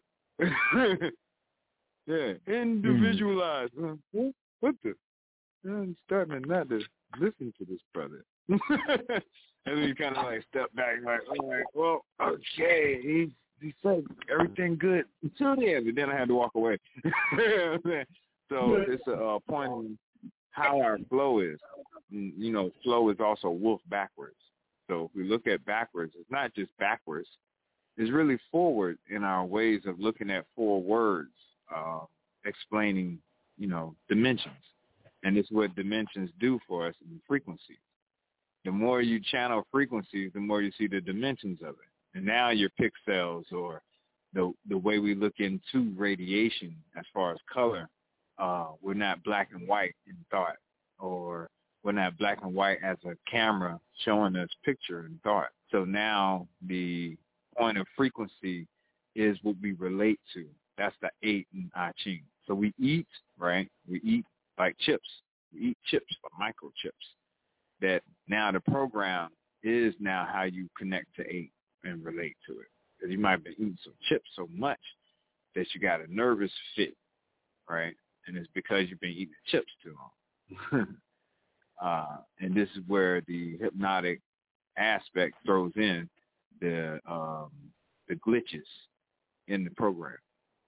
Yeah, individualize. Mm. What, what the? I'm starting to not to listen to this brother. And then you kind of like step back, like, all right, well, okay, he he said everything good until the end, and then I had to walk away. So it's a uh, point in how our flow is. You know, flow is also wolf backwards. So if we look at backwards, it's not just backwards. It's really forward in our ways of looking at four words, uh, explaining, you know, dimensions. And it's what dimensions do for us in frequencies. The more you channel frequencies, the more you see the dimensions of it. And now your pixels or the the way we look into radiation as far as color, uh, we're not black and white in thought, or we're not black and white as a camera showing us picture in thought. So now the point of frequency is what we relate to. That's the eight in I Ching. So we eat, right? We eat like chips. We eat chips, or microchips. That now the program is now how you connect to eight and relate to it. Because you might have been eating some chips so much that you got a nervous fit, right? And it's because you've been eating chips too long. uh, and this is where the hypnotic aspect throws in the um, the glitches in the program.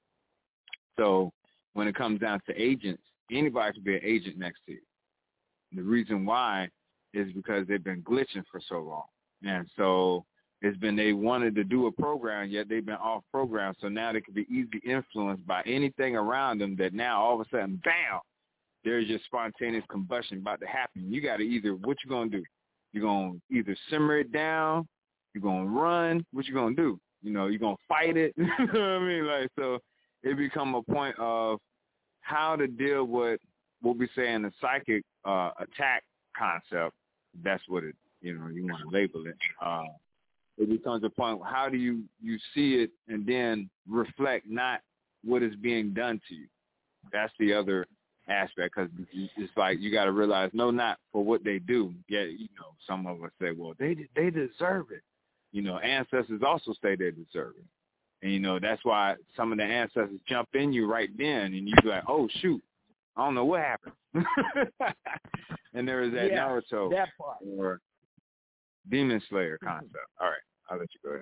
So when it comes down to agents, anybody can be an agent next to you. The reason why is because they've been glitching for so long. And so it's been they wanted to do a program, yet they've been off program. So now they can be easily influenced by anything around them that now all of a sudden, bam, there's just spontaneous combustion about to happen. You got to either, what you going to do? You're going to either simmer it down, you're going to run, what you going to do? You know, you're going to fight it. You know what I mean? Like, so it become a point of how to deal with what we say in the psychic uh, attack concept. That's what it, you know, you want to label it. Uh, it becomes a point, how do you, you see it and then reflect not what is being done to you? That's the other aspect, because it's like you got to realize, no, not for what they do. Yet, you know, some of us say, well, they they deserve it. You know, ancestors also say they deserve it. And, you know, that's why some of the ancestors jump in you right then, and you be like, oh, shoot, I don't know what happened. And there is that yeah, Naruto that part. Or Demon Slayer concept. All right, I'll let you go ahead.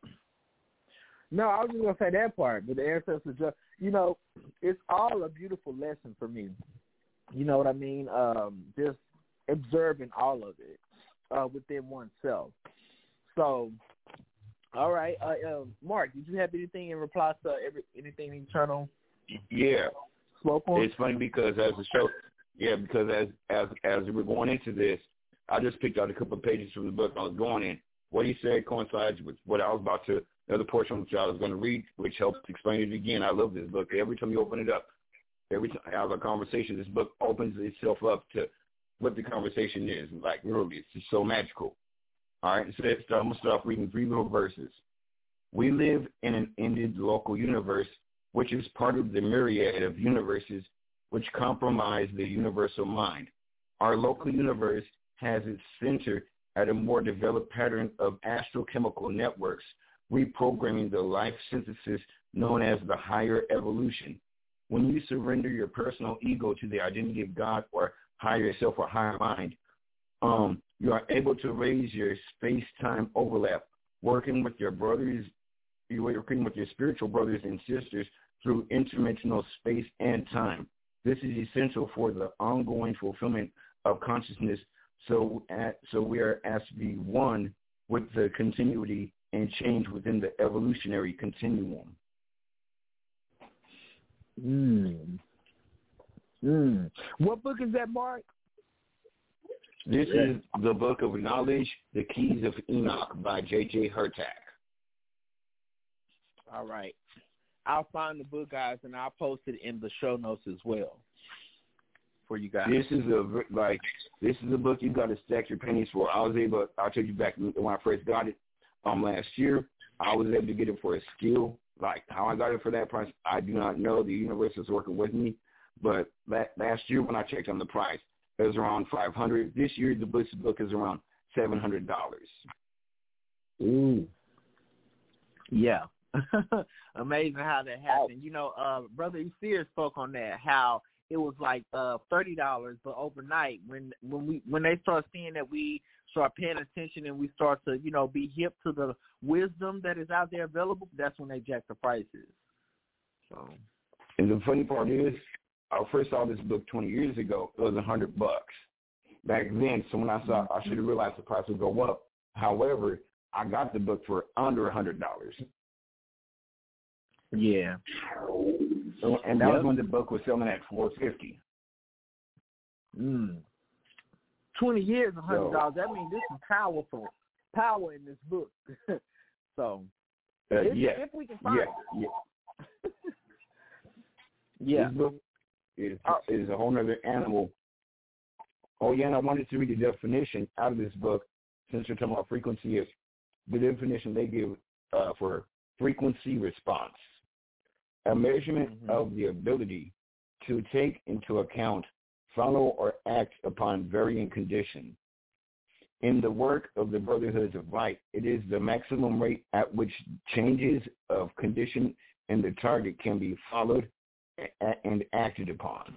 No, I was just going to say that part, but the ancestors just, you know, it's all a beautiful lesson for me. You know what I mean? Um, just observing all of it uh, within oneself. So, all right, uh, uh, Mark, did you have anything in reply to every, anything eternal? Yeah. Spoke on? It's funny because as the show, yeah, because as as as we were going into this, I just picked out a couple of pages from the book I was going in. What he said coincides with what I was about to, the other portion which I was going to read, which helps explain it again. I love this book. Every time you open it up, every time I have a conversation, this book opens itself up to what the conversation is. Like, really, it's just so magical. All right, so I'm going to start reading three little verses. We live in an ended local universe, which is part of the myriad of universes which comprise the universal mind. Our local universe has its center at a more developed pattern of astrochemical networks, reprogramming the life synthesis known as the higher evolution. When you surrender your personal ego to the identity of God or higher self or higher mind, um, you are able to raise your space-time overlap, working with your brothers, you're working with your spiritual brothers and sisters through interdimensional space and time. This is essential for the ongoing fulfillment of consciousness, so at, so we are asked to be one with the continuity and change within the evolutionary continuum. Mm. Mm. What book is that, Mark? This yeah. is the Book of Knowledge, The Keys of Enoch by J J Hurtak. All right. I'll find the book, guys, and I'll post it in the show notes as well. for you guys. This is a like this is a book you got to stack your pennies for. I was able. I'll take you back when I first got it um last year. I was able to get it for a steal. Like how I got it for that price, I do not know. The universe is working with me. But that, last year when I checked on the price, it was around five hundred. This year the book book is around seven hundred dollars. Ooh. Yeah. Amazing how that happened. You know, uh, Brother Usir spoke on that, how it was like uh, thirty dollars, but overnight when when we when they start seeing that we start paying attention and we start to, you know, be hip to the wisdom that is out there available, that's when they jack the prices. So, and the funny part is, I first saw this book twenty years ago. It was a hundred bucks back then. So when I saw, I should have realized the price would go up. However, I got the book for under a hundred dollars. Yeah. So, and that yep. was when the book was selling at four fifty. Mm. Twenty years, a hundred dollars. So, that means this is powerful, power in this book. so, uh, if, yeah, if we can find yeah, it. yeah. yeah. This book is uh, is a whole other animal. Oh yeah, and I wanted to read the definition out of this book since we're talking about frequency. Is the definition they give uh, for frequency response. A measurement mm-hmm. of the ability to take into account, follow, or act upon varying conditions. In the work of the Brotherhoods of Light, it is the maximum rate at which changes of condition and the target can be followed a- and acted upon.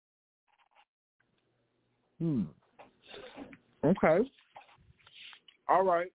Hmm. Okay. All right.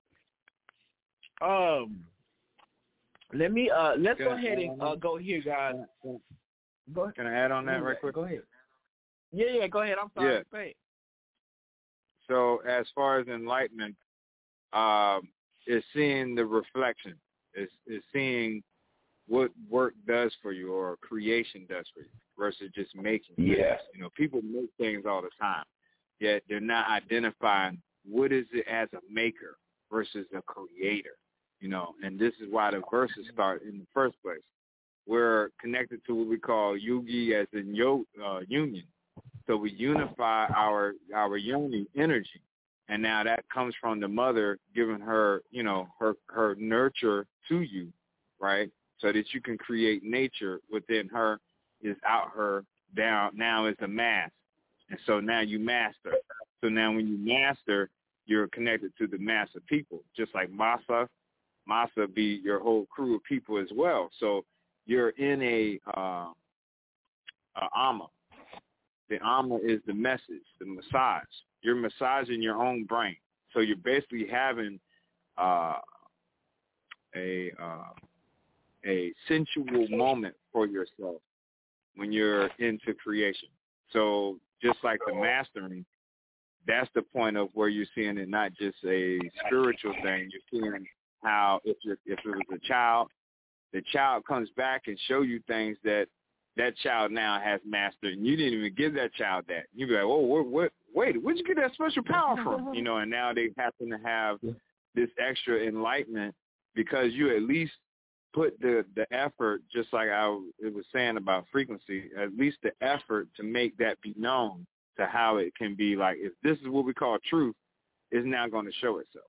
Um. Let me uh let's Can go I ahead and uh, go here, guys. Go ahead. Can I add on that right quick? Go ahead. Yeah, yeah, go ahead. I'm sorry. Yeah. Go ahead. So as far as enlightenment, um, is seeing the reflection, is is seeing what work does for you or creation does for you versus just making things. Yeah. You know, people make things all the time, yet they're not identifying what is it as a maker versus a creator. You know, and this is why the verses start in the first place. We're connected to what we call yugi, as in yo, uh, union. So we unify our our yoni energy, and now that comes from the mother giving her, you know, her her nurture to you, right? So that you can create nature within her is out her down now is a mass, and so now you master. So now when you master, you're connected to the mass of people, just like Masa. Masa be your whole crew of people as well. So you're in a, uh, a Amma. The Amma is the message, the massage. You're massaging your own brain. So you're basically having uh, a uh, a sensual moment for yourself when you're into creation. So just like the mastering, that's the point of where you're seeing it not just a spiritual thing. You're seeing how if it, if it was a child, the child comes back and show you things that that child now has mastered, and you didn't even give that child that. You'd be like, oh, what, what, wait, where'd you get that special power from? You know, and now they happen to have this extra enlightenment because you at least put the, the effort, just like I it was saying about frequency, at least the effort to make that be known to how it can be like, if this is what we call truth, is now going to show itself.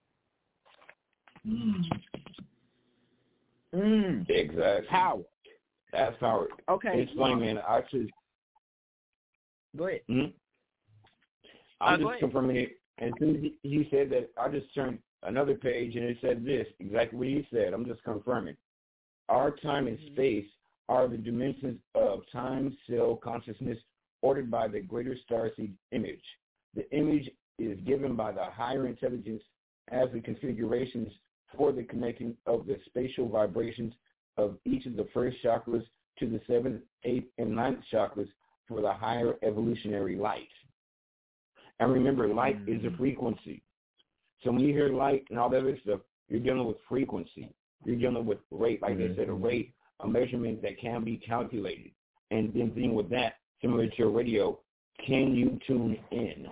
Mm. Mm. Exactly. Power. That's power. Okay. It's funny, man. I just go ahead. Hmm? I'm uh, just ahead. confirming it. And since he, he said that, I just turned another page and it said this, exactly what he said. I'm just confirming. Our time and space are the dimensions of time, cell, consciousness, ordered by the greater starseed image. The image is given by the higher intelligence as the configurations for the connecting of the spatial vibrations of each of the first chakras to the seventh, eighth, and ninth chakras for the higher evolutionary light. And remember, light is a frequency. So when you hear light and all that other stuff, you're dealing with frequency. You're dealing with rate, like mm-hmm. they said, a rate, a measurement that can be calculated. And then thing with that, similar to a radio, can you tune in?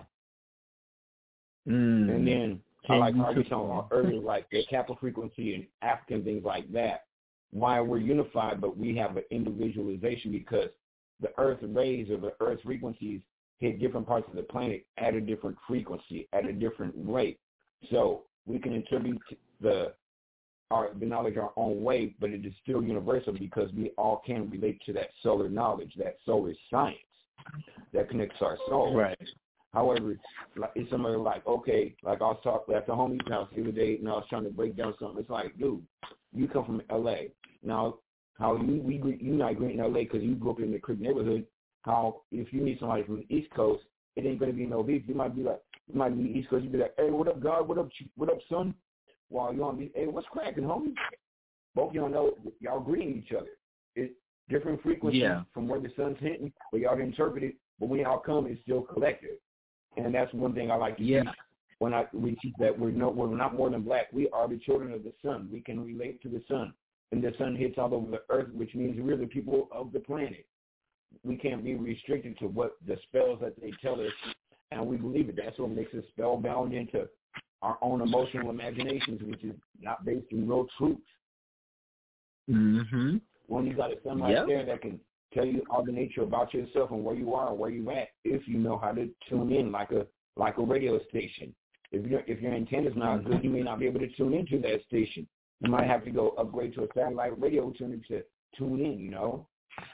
Mm. And then I like how you talking about earlier, like the Kappa frequency and African things like that. Why we're unified, but we have an individualization because the Earth rays or the Earth frequencies hit different parts of the planet at a different frequency, at a different rate. So we can interpret the our the knowledge our own way, but it is still universal because we all can relate to that solar knowledge, that solar science that connects our soul. Right. However, like, it's somebody like, okay, like I was talking at the homie's house the other day, and I was trying to break down something. It's like, dude, you come from L A. Now, how you we you not great in L A because you grew up in the crib neighborhood. How if you meet somebody from the East Coast, it ain't gonna be no beef. You might be like, you might be East Coast. You be like, hey, what up, God? What up, what up, son? While you on be, hey, what's cracking, homie? Both y'all know y'all greeting each other. It's different frequencies yeah. from where the sun's hitting, but y'all can interpret it. But when y'all come, it's still collective, and that's one thing I like to yeah. teach. When I we teach that we're no, we're not more than black. We are the children of the sun. We can relate to the sun, and the sun hits all over the earth, which means we're the people of the planet. We can't be restricted to what the spells that they tell us, and we believe it. That's what makes us spellbound into our own emotional imaginations, which is not based in real truth. Mm-hmm. When you got a son right yep. there that can tell you all the nature about yourself and where you are and where you at, if you know how to tune in like a like a radio station. If your if your antenna's not good, you may not be able to tune into that station. You might have to go upgrade to a satellite radio tuner to tune in. You know.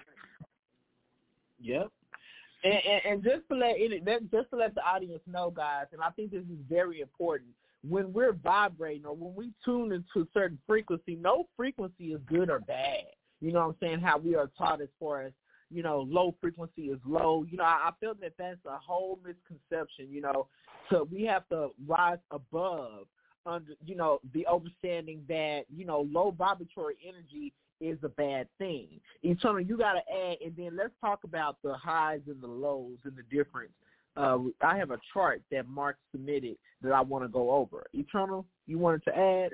Yep. And, and, and just to let it, just to let the audience know, guys, and I think this is very important. When we're vibrating or when we tune into a certain frequency, no frequency is good or bad. You know what I'm saying? How we are taught as far as, you know, low frequency is low. You know, I, I feel that that's a whole misconception. You know, so we have to rise above under, you know, the understanding that, you know, low vibratory energy is a bad thing. Eternal, you got to add, and then let's talk about the highs and the lows and the difference. Uh, I have a chart that Mark submitted that I want to go over. Eternal, you wanted to add?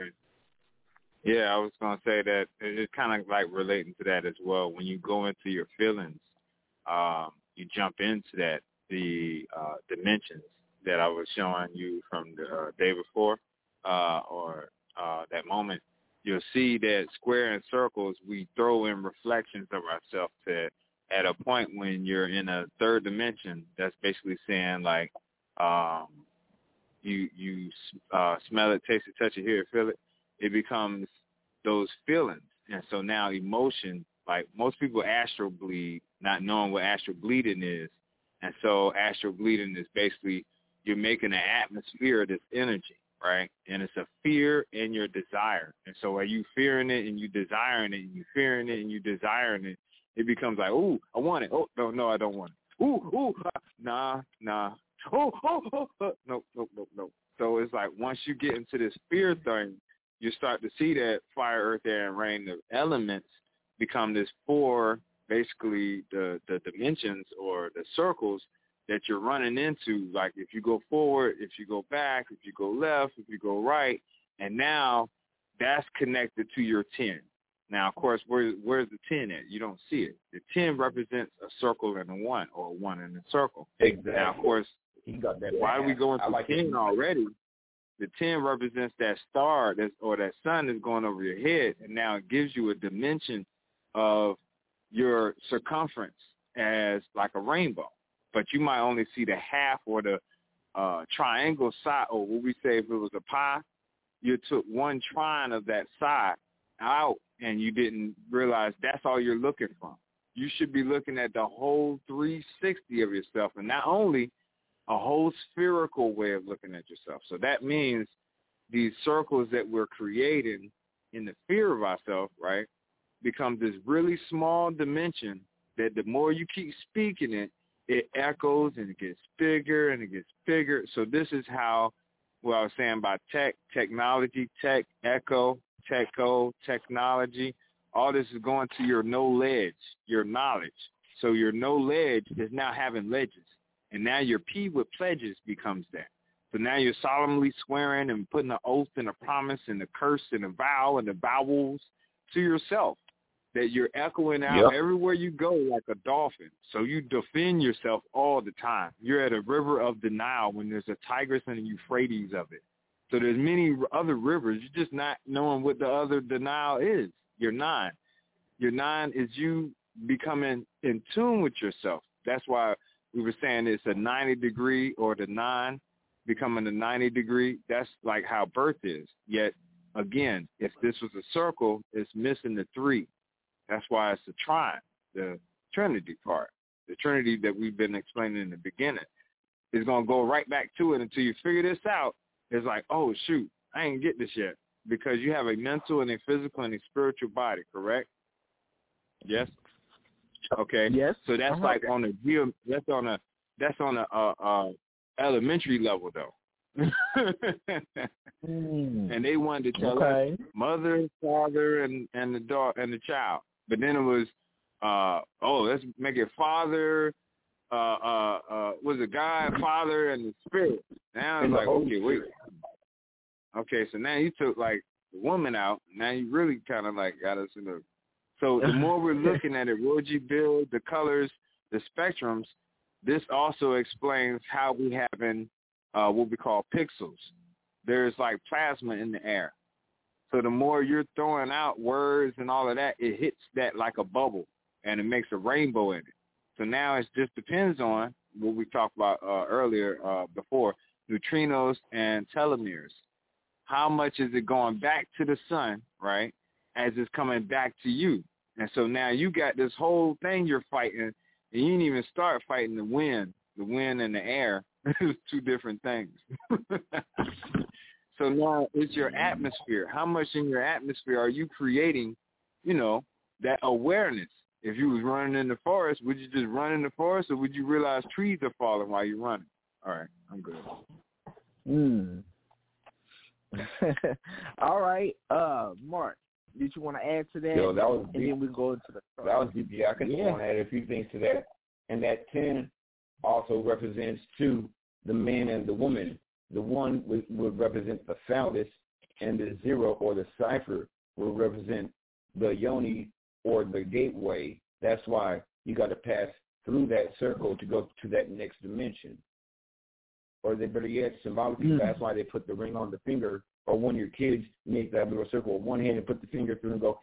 Yeah, I was going to say that it's kind of like relating to that as well. When you go into your feelings, um, you jump into that, the uh, dimensions that I was showing you from the uh, day before uh, or uh, that moment. You'll see that square and circles, we throw in reflections of ourselves to at a point when you're in a third dimension, that's basically saying like um, you you uh, smell it, taste it, touch it, hear it, feel it. It becomes those feelings. And so now emotion, like most people astral bleed, not knowing what astral bleeding is. And so astral bleeding is basically you're making an atmosphere of this energy. Right? And it's a fear and your desire. And so are you fearing it and you desiring it and you fearing it and you desiring it, it becomes like, ooh, I want it. Oh, no, no, I don't want it. Ooh, ooh, nah, nah. Oh, oh, oh, oh. No, no, no, no. So it's like once you get into this fear thing, you start to see that fire, earth, air, and rain, the elements become this four, basically the, the dimensions or the circles that you're running into, like if you go forward, if you go back, if you go left, if you go right, and now that's connected to your ten. Now, of course, where, where's the ten at? You don't see it. The ten represents a circle and a one, or a one and a circle. Exactly. Now, of course, he got that why do we go into like ten already? The ten represents that star that's, or that sun that's going over your head, and now it gives you a dimension of your circumference as like a rainbow. But you might only see the half or the uh, triangle side, or what we say if it was a pie, you took one trine of that side out and you didn't realize that's all you're looking from. You should be looking at the whole three sixty of yourself, and not only a whole spherical way of looking at yourself. So that means these circles that we're creating in the fear of ourselves, right, become this really small dimension that the more you keep speaking it, it echoes and it gets bigger and it gets bigger. So this is how, what I was saying about tech, technology, tech, echo, techo, technology, all this is going to your knowledge, your knowledge. So your knowledge is now having ledges. And now your P with pledges becomes that. So now you're solemnly swearing and putting an oath and a promise and a curse and a vow and the vowels to yourself. That you're echoing out yep. everywhere you go like a dolphin. So you defend yourself all the time. You're at a river of denial when there's a Tigris and a Euphrates of it. So there's many other rivers. You're just not knowing what the other denial is. Your nine. Your nine is you becoming in tune with yourself. That's why we were saying it's a ninety degree or the nine becoming a ninety degree. That's like how birth is. Yet, again, if this was a circle, it's missing the three. That's why it's a trine, the Trinity part. The Trinity that we've been explaining in the beginning is going to go right back to it until you figure this out. It's like, oh, shoot, I ain't get this yet. Because you have a mental and a physical and a spiritual body, correct? Yes? Okay. Yes. So that's uh-huh. like on a geo, that's on a that's on a uh, uh, elementary level though. mm. And they wanted to tell okay. us mother, father, and and the dog and the child. But then it was, uh, oh, let's make it father. Uh, uh, uh, was it God, Father, and the Spirit? Now it's like, okay, wait. Okay, so now you took like the woman out. Now you really kind of like got us in the. So the more we're looking at it, Roji build the colors, the spectrums. This also explains how we having uh, what we call pixels. There's like plasma in the air. So the more you're throwing out words and all of that, it hits that like a bubble, and it makes a rainbow in it. So now it just depends on what we talked about uh, earlier uh, before, neutrinos and telomeres. How much is it going back to the sun, right, as it's coming back to you? And so now you got this whole thing you're fighting, and you didn't even start fighting the wind. The wind and the air is two different things. So now it's your atmosphere. How much in your atmosphere are you creating, you know, that awareness? If you was running in the forest, would you just run in the forest, or would you realize trees are falling while you're running? All right, I'm good. Hmm. All right, uh, Mark, did you want to add to that? Yo, that was and deep. then we go into the. That was deep. Yeah, I can yeah. want to add a few things to that. And that ten also represents two, the man and the woman. The one would, would represent the phallus, and the zero or the cipher will represent the yoni or the gateway. That's why you got to pass through that circle to go to that next dimension. Or they better yet, symbolically, mm. that's why they put the ring on the finger. Or when your kids make that little circle with one hand and put the finger through and go,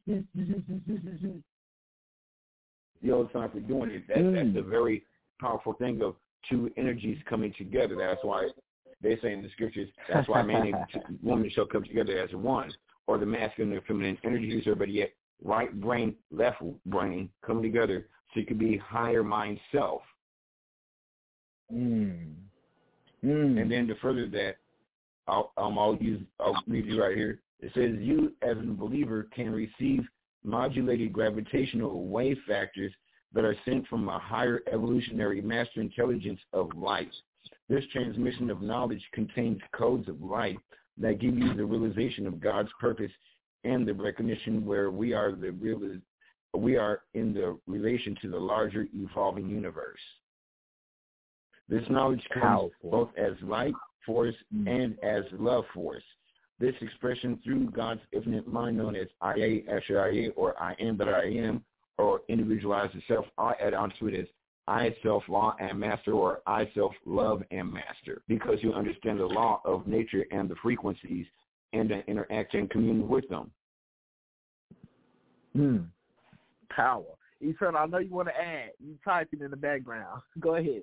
the old sign for doing it. That, mm. That's a very powerful thing of two energies coming together. That's why they say in the scriptures, that's why man and woman shall come together as one. Or the masculine and feminine energies, or better yet, right brain, left brain come together so you can be higher mind self. Mm. Mm. And then to further that, I'll, um, I'll use, I'll read you right here. It says, you as a believer can receive modulated gravitational wave factors that are sent from a higher evolutionary master intelligence of light. This transmission of knowledge contains codes of light that give you the realization of God's purpose and the recognition where we are the real, we are in the relation to the larger evolving universe. This knowledge comes Powerful. both as light force mm. and as love force. This expression through God's infinite mind, known as I A, Asher I A, or I am that I am, or individualized self, I add onto it as I self law and master, or I self love and master, because you understand the law of nature and the frequencies and then interact and commune with them. Hmm. Power. Eternal, I know you want to add. You typing in the background. Go ahead.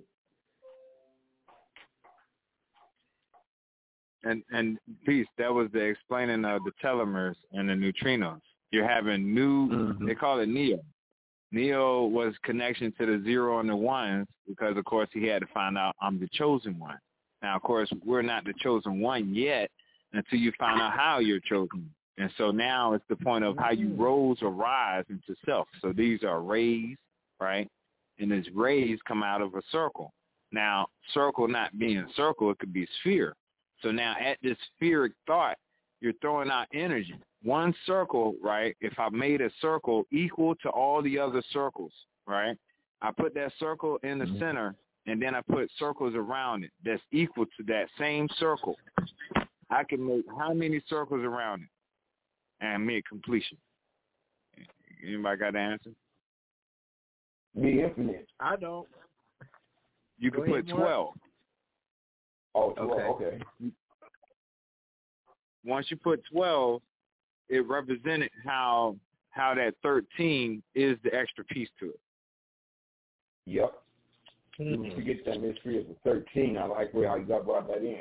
And and peace, that was the explaining of the telomeres and the neutrinos. You're having new, mm-hmm. they call it Neo. Neo was connection to the zero and the ones because, of course, he had to find out I'm the chosen one. Now, of course, we're not the chosen one yet until you find out how you're chosen. And so now it's the point of how you rose or rise into self. So these are rays, right? And these rays come out of a circle. Now, circle not being a circle, it could be a sphere. So now at this spheric thought, you're throwing out energy. One circle, right, if I made a circle equal to all the other circles, right, I put that circle in the mm-hmm. center, and then I put circles around it that's equal to that same circle. I can make how many circles around it and make completion? Anybody got the answer? The infinite. I don't. You can put twelve. Oh, twelve, okay. okay. Once you put twelve, it represented how how that thirteen is the extra piece to it. Yep. Mm-hmm. You forget that mystery of the thirteen. I like where how you got brought that in.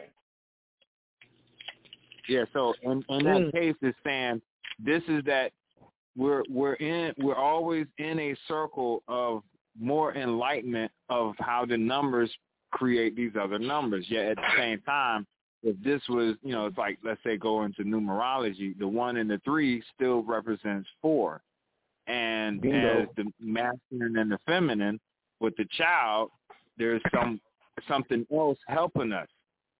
Yeah, so in, in that mm. case, it's saying this is that we're we're in we're always in a circle of more enlightenment of how the numbers create these other numbers. Yet at the same time, if this was, you know, it's like, let's say go into numerology, the one and the three still represents four. And Bingo. As the masculine and the feminine, with the child, there's some something else helping us,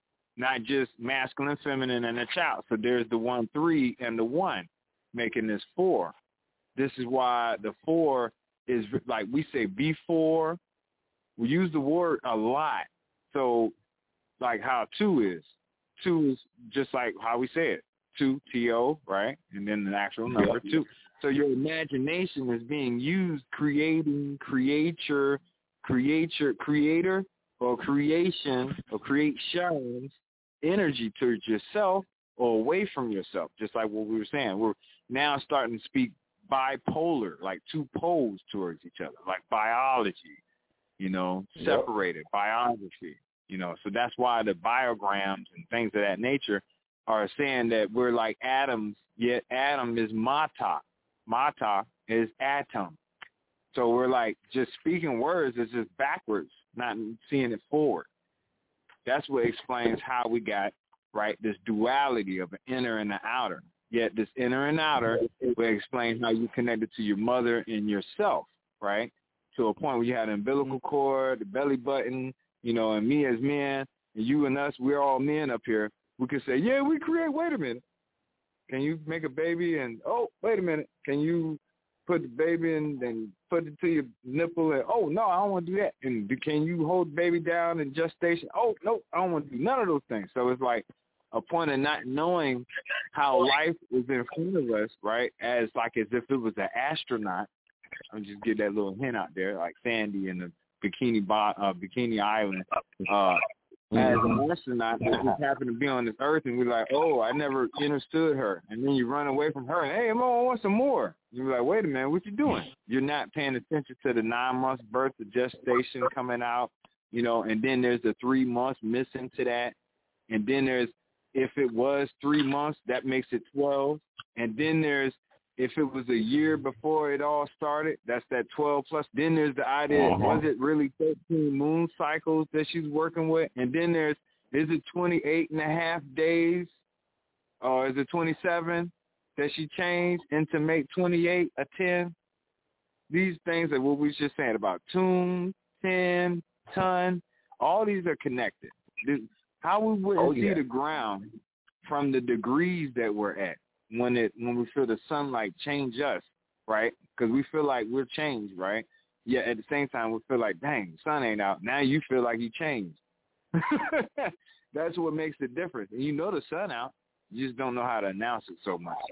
not just masculine, feminine, and a child. So there's the one, three, and the one, making this four. This is why the four is like we say before. We use the word a lot. So like how two is. Two is just like how we say it. Two, T O, right? And then the actual number yeah. two. So your imagination is being used, creating, creature, creature, creator, or creation, or creations, energy towards yourself or away from yourself, just like what we were saying. We're now starting to speak bipolar, like two poles towards each other, like biology, you know, separated, yep. biography, you know. So that's why the biograms and things of that nature are saying that we're like atoms, yet atom is mata. Mata is atom. So we're like just speaking words is just backwards, not seeing it forward. That's what explains how we got, right, this duality of an inner and an outer. Yet this inner and outer will explain how you connected to your mother and yourself, right, to a point where you had an umbilical cord, the belly button, you know, and me as men, and you and us, we're all men up here. We could say, yeah, we create, wait a minute. Can you make a baby and, oh, wait a minute. Can you put the baby in and put it to your nipple and, oh, no, I don't want to do that. And can you hold the baby down in gestation? Oh, no, I don't want to do none of those things. So it's like a point of not knowing how life is in front of us, right, as like as if it was an astronaut. I'll just get that little hint out there, like Sandy in the Bikini bo- uh, Bikini Island. Uh, as an astronaut, that just happened to be on this earth, and we're like, oh, I never understood her. And then you run away from her, and, hey, Mom, I want some more. You're like, wait a minute, what you doing? You're not paying attention to the nine months birth, the gestation coming out, you know, and then there's the three months missing to that. And then there's, if it was three months, that makes it twelve. And then there's, if it was a year before it all started, that's that twelve plus. Then there's the idea, uh-huh. was it really thirteen moon cycles that she's working with? And then there's, is it twenty-eight and a half days, or is it twenty-seven that she changed into make twenty-eight a ten? These things are what we were just saying about tune, ten, ton. All these are connected. How we wouldn't oh, yeah. see the ground from the degrees that we're at. When it when we feel the sunlight change us, right? Because we feel like we're changed, right? Yeah, at the same time, we feel like, dang, the sun ain't out. Now you feel like you changed. That's what makes the difference. And you know the sun out. You just don't know how to announce it so much.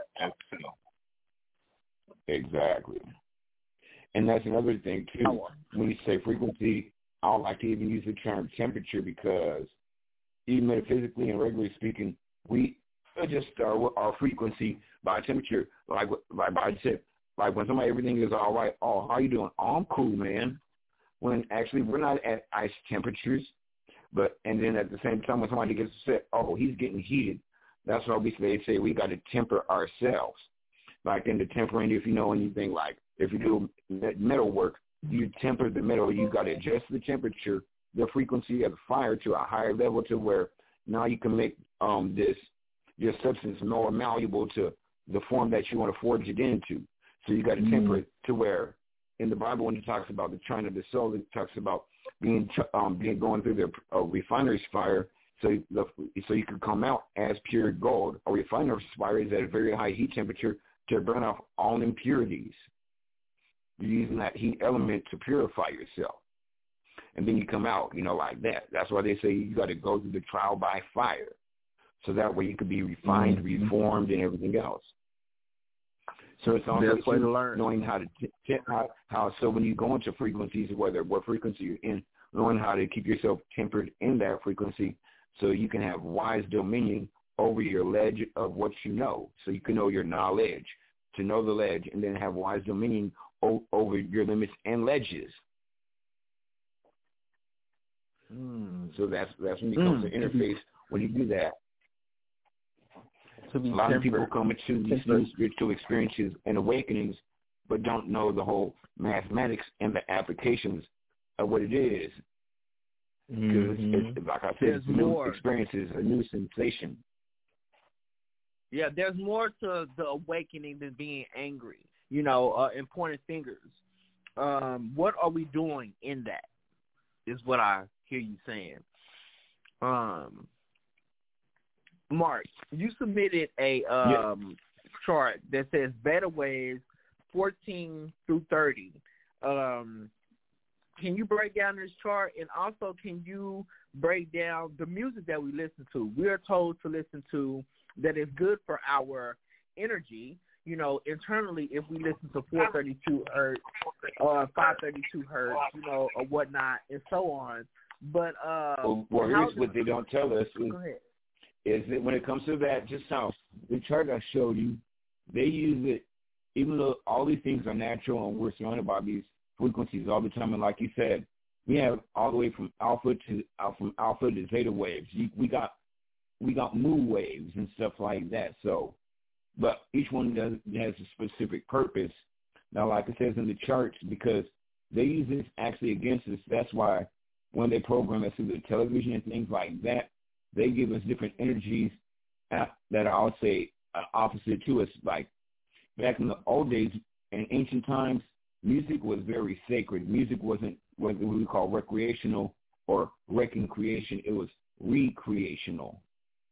Exactly. And that's another thing, too. When you say frequency, I don't like to even use the term temperature because even metaphysically and regularly speaking, we just our, our frequency by temperature, like like I said, like when somebody everything is all right. Oh, how you doing? Oh, I'm cool, man. When actually we're not at ice temperatures, but and then at the same time when somebody gets upset, oh, he's getting heated. That's why we they say we got to temper ourselves. Like in the tempering, if you know anything, like if you do metal work, you temper the metal. You got to adjust the temperature, the frequency of the fire to a higher level to where now you can make um this. your substance more malleable to the form that you want to forge it into. So you got to temper it to where in the Bible when it talks about the trying of the soul, it talks about being um, being going through the uh, refiner's fire so the, so you can come out as pure gold. A refiner's fire is at a very high heat temperature to burn off all impurities. You're using that heat element to purify yourself. And then you come out, you know, like that. That's why they say you got to go through the trial by fire. So that way you could be refined, mm-hmm. reformed, and everything else. So it's also way to learn. knowing how to t- t- how, how. So when you go into frequencies, whether what frequency you're in, knowing how to keep yourself tempered in that frequency, so you can have wise dominion over your ledge of what you know. So you can know your knowledge, to know the ledge, and then have wise dominion o- over your limits and ledges. Mm. So that's that's when you come Mm. to interface. When you do that, to be a lot tempered. of people come into these new spiritual experiences and awakenings, but don't know the whole mathematics and the applications of what it is. Because, mm-hmm. it's, it's, like I said, There's it's a new more. experiences, a new sensation. Yeah, there's more to the awakening than being angry, you know, uh, and pointing fingers. Um, what are we doing in that is what I hear you saying. Um, Mark, you submitted a um, yeah. chart that says beta waves fourteen through thirty. Um, can you break down this chart? And also, can you break down the music that we listen to? We are told to listen to that is good for our energy, you know, internally if we listen to four thirty-two hertz or five thirty-two hertz, you know, or whatnot, and so on. But uh, well, well here's what they don't tell us is, is that when it comes to that, just how the chart I showed you, they use it, even though all these things are natural and we're surrounded by these frequencies all the time. And like you said, we have all the way from alpha to uh, from alpha to zeta waves. You, we got we got mu waves and stuff like that. So, but each one does has a specific purpose. Now, like it says in the charts, because they use this actually against us. That's why when they program us through the television and things like that, they give us different energies uh, that are, I'll say, uh, opposite to us. Like back in the old days, in ancient times, music was very sacred. Music wasn't what we call recreational or wrecking creation. It was recreational.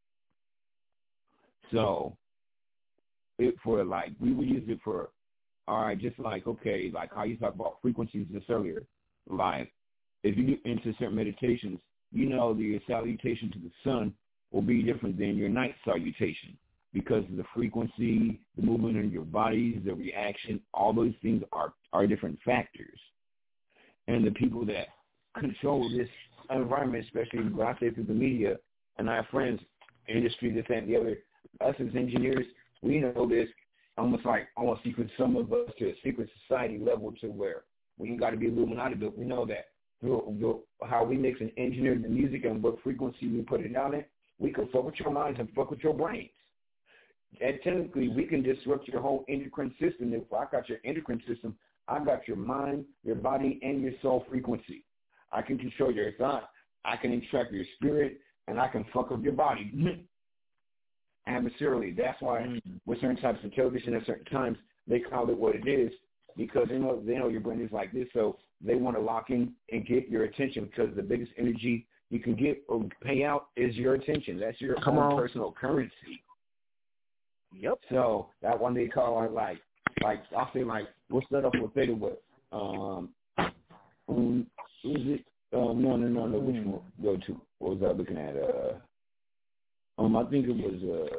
So, it for like, we would use it for, all right, just like, okay, like how you talked about frequencies just earlier. Like, if you get into certain meditations, you know that your salutation to the sun will be different than your night salutation because of the frequency, the movement of your bodies, the reaction, all those things are, are different factors. And the people that control this environment, especially when I say through the media, and I have friends, industry, this, that, and the other, us as engineers, we know this almost like almost secret, some of us to a secret society level to where we got to be Illuminati, but we know that through, through how we mix and engineer the music and what frequency we put it down in, we can fuck with your minds and fuck with your brains. And technically, we can disrupt your whole endocrine system. If I got your endocrine system, I got your mind, your body, and your soul frequency. I can control your thought. I can extract your spirit, and I can fuck up your body. Adversarially. That's why mm-hmm. with certain types of television at certain times, they call it what it is because they know, they know your brain is like this, so they want to lock in and get your attention because the biggest energy you can get or pay out is your attention. That's your Come own on. personal currency. Yep. So that one they call it like, like I'll say like, we'll start off with theta with, um, um, is it? Um, no, no, no, no. Which one go to? What was I looking at? Uh, um, I think it was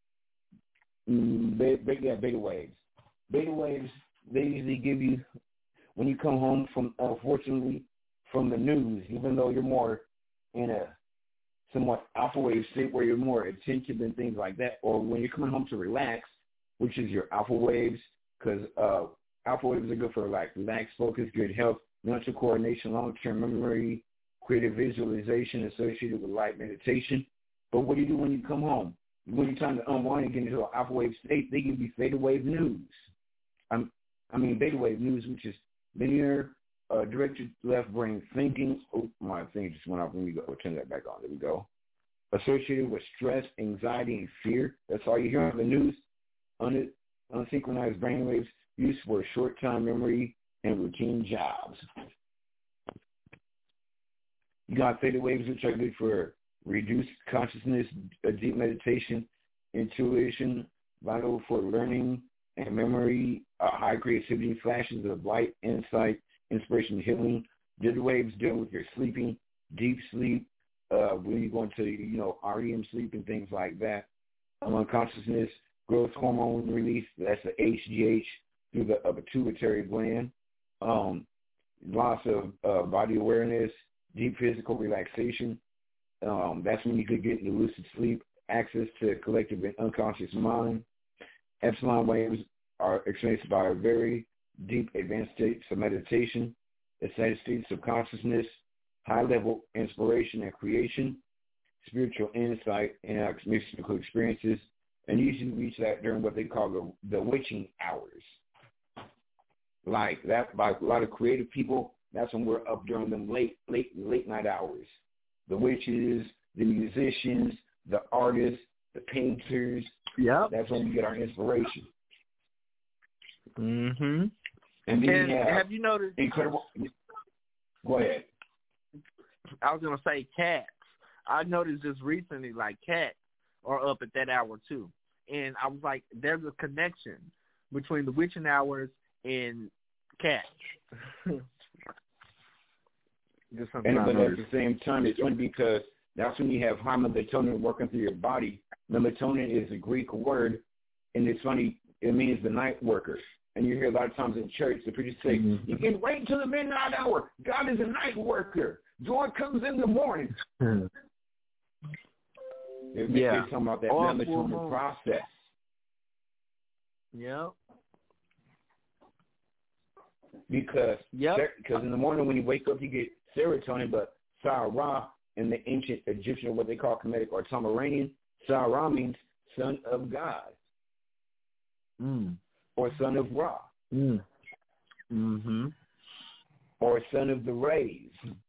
uh, mm, beta, yeah, beta waves. Beta waves. They usually give you when you come home from, unfortunately, from the news. Even though you're more in a somewhat alpha wave state where you're more attentive and things like that, or when you're coming home to relax, which is your alpha waves, because uh, alpha waves are good for like relaxed focus, good health, mental coordination, long-term memory, creative visualization associated with light meditation. But what do you do when you come home? When you're trying to unwind and get into an alpha wave state, they give you theta wave news. I'm, I mean beta wave news, which is linear, uh, directed left brain thinking. Oh, my thing just went off. Let me go turn that back on. There we go. Associated with stress, anxiety, and fear. That's all you hear on the news. Un- unsynchronized brain waves used for short-time memory and routine jobs. You got theta waves, which are good for reduced consciousness, uh, deep meditation, intuition, vital for learning and memory, uh, high creativity, flashes of light, insight, inspiration, healing. Theta waves deal with your sleeping, deep sleep, uh, when you go into, you know, R E M sleep and things like that. Um, unconsciousness, growth hormone release, that's the H G H through the uh, pituitary gland. Um, loss of uh, body awareness, deep physical relaxation. Um, that's when you could get into lucid sleep, access to collective and unconscious mind. Epsilon waves are experienced by a very deep advanced states of meditation, excited states of consciousness, high-level inspiration and creation, spiritual insight, and mystical experiences, and usually reach that during what they call the, the witching hours. Like that, by a lot of creative people, that's when we're up during them late, late, late night hours. The witches, the musicians, the artists, the painters. Yeah, that's when we get our inspiration. Mm-hmm. And then and you have, have you noticed? Incredible. Go ahead. I was gonna say cats. I noticed just recently, like cats are up at that hour too, and I was like, there's a connection between the witching hours and cats. Just something and I but noticed. at the same time, it's funny because that's when you have high melatonin working through your body. Melatonin is a Greek word, and it's funny, it means the night worker. And you hear a lot of times in church, the preachers say, mm-hmm. you can wait until the midnight hour. God is a night worker. Joy comes in the morning. Mm-hmm. They're, yeah. they're talking about that or melatonin process. Yeah. Because yep. because in the morning when you wake up, you get serotonin, but Sa-Ra in the ancient Egyptian, what they call Kemetic or Tamaranian, Sa-Ra means son of God. Mm. Or son of Ra. Mm. Mm-hmm. Or son of the rays.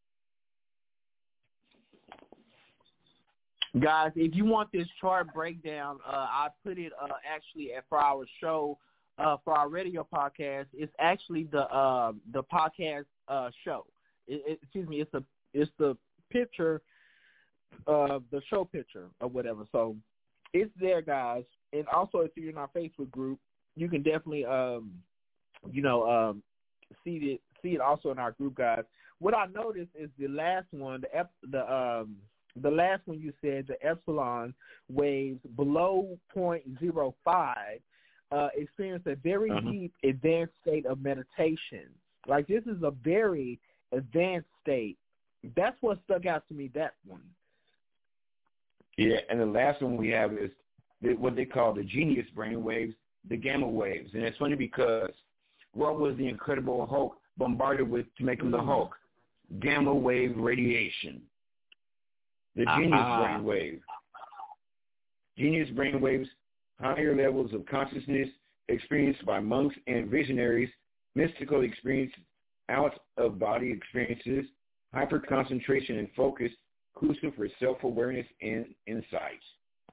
Guys, if you want this chart breakdown, uh, I put it uh, actually at, for our show, uh, for our radio podcast. It's actually the uh, the podcast uh, show. It, it, excuse me, it's the it's the picture, uh, the show picture or whatever. So it's there, guys. And also, if you're in our Facebook group, you can definitely, um, you know, um, see it. See it also in our group, guys. What I noticed is the last one, the ep, the um, the last one you said, the epsilon waves below zero point zero five, uh, experience a very uh-huh. deep, advanced state of meditation. Like this is a very advanced state. That's what stuck out to me. That one. Yeah, and the last one we have is what they call the genius brain waves, the gamma waves. And it's funny because what was the Incredible Hulk bombarded with to make him the Hulk? Gamma wave radiation. The genius uh-huh. brain wave. Genius brain waves, higher levels of consciousness experienced by monks and visionaries, mystical experience, out-of-body experiences, hyper-concentration and focus, crucial for self-awareness and insights.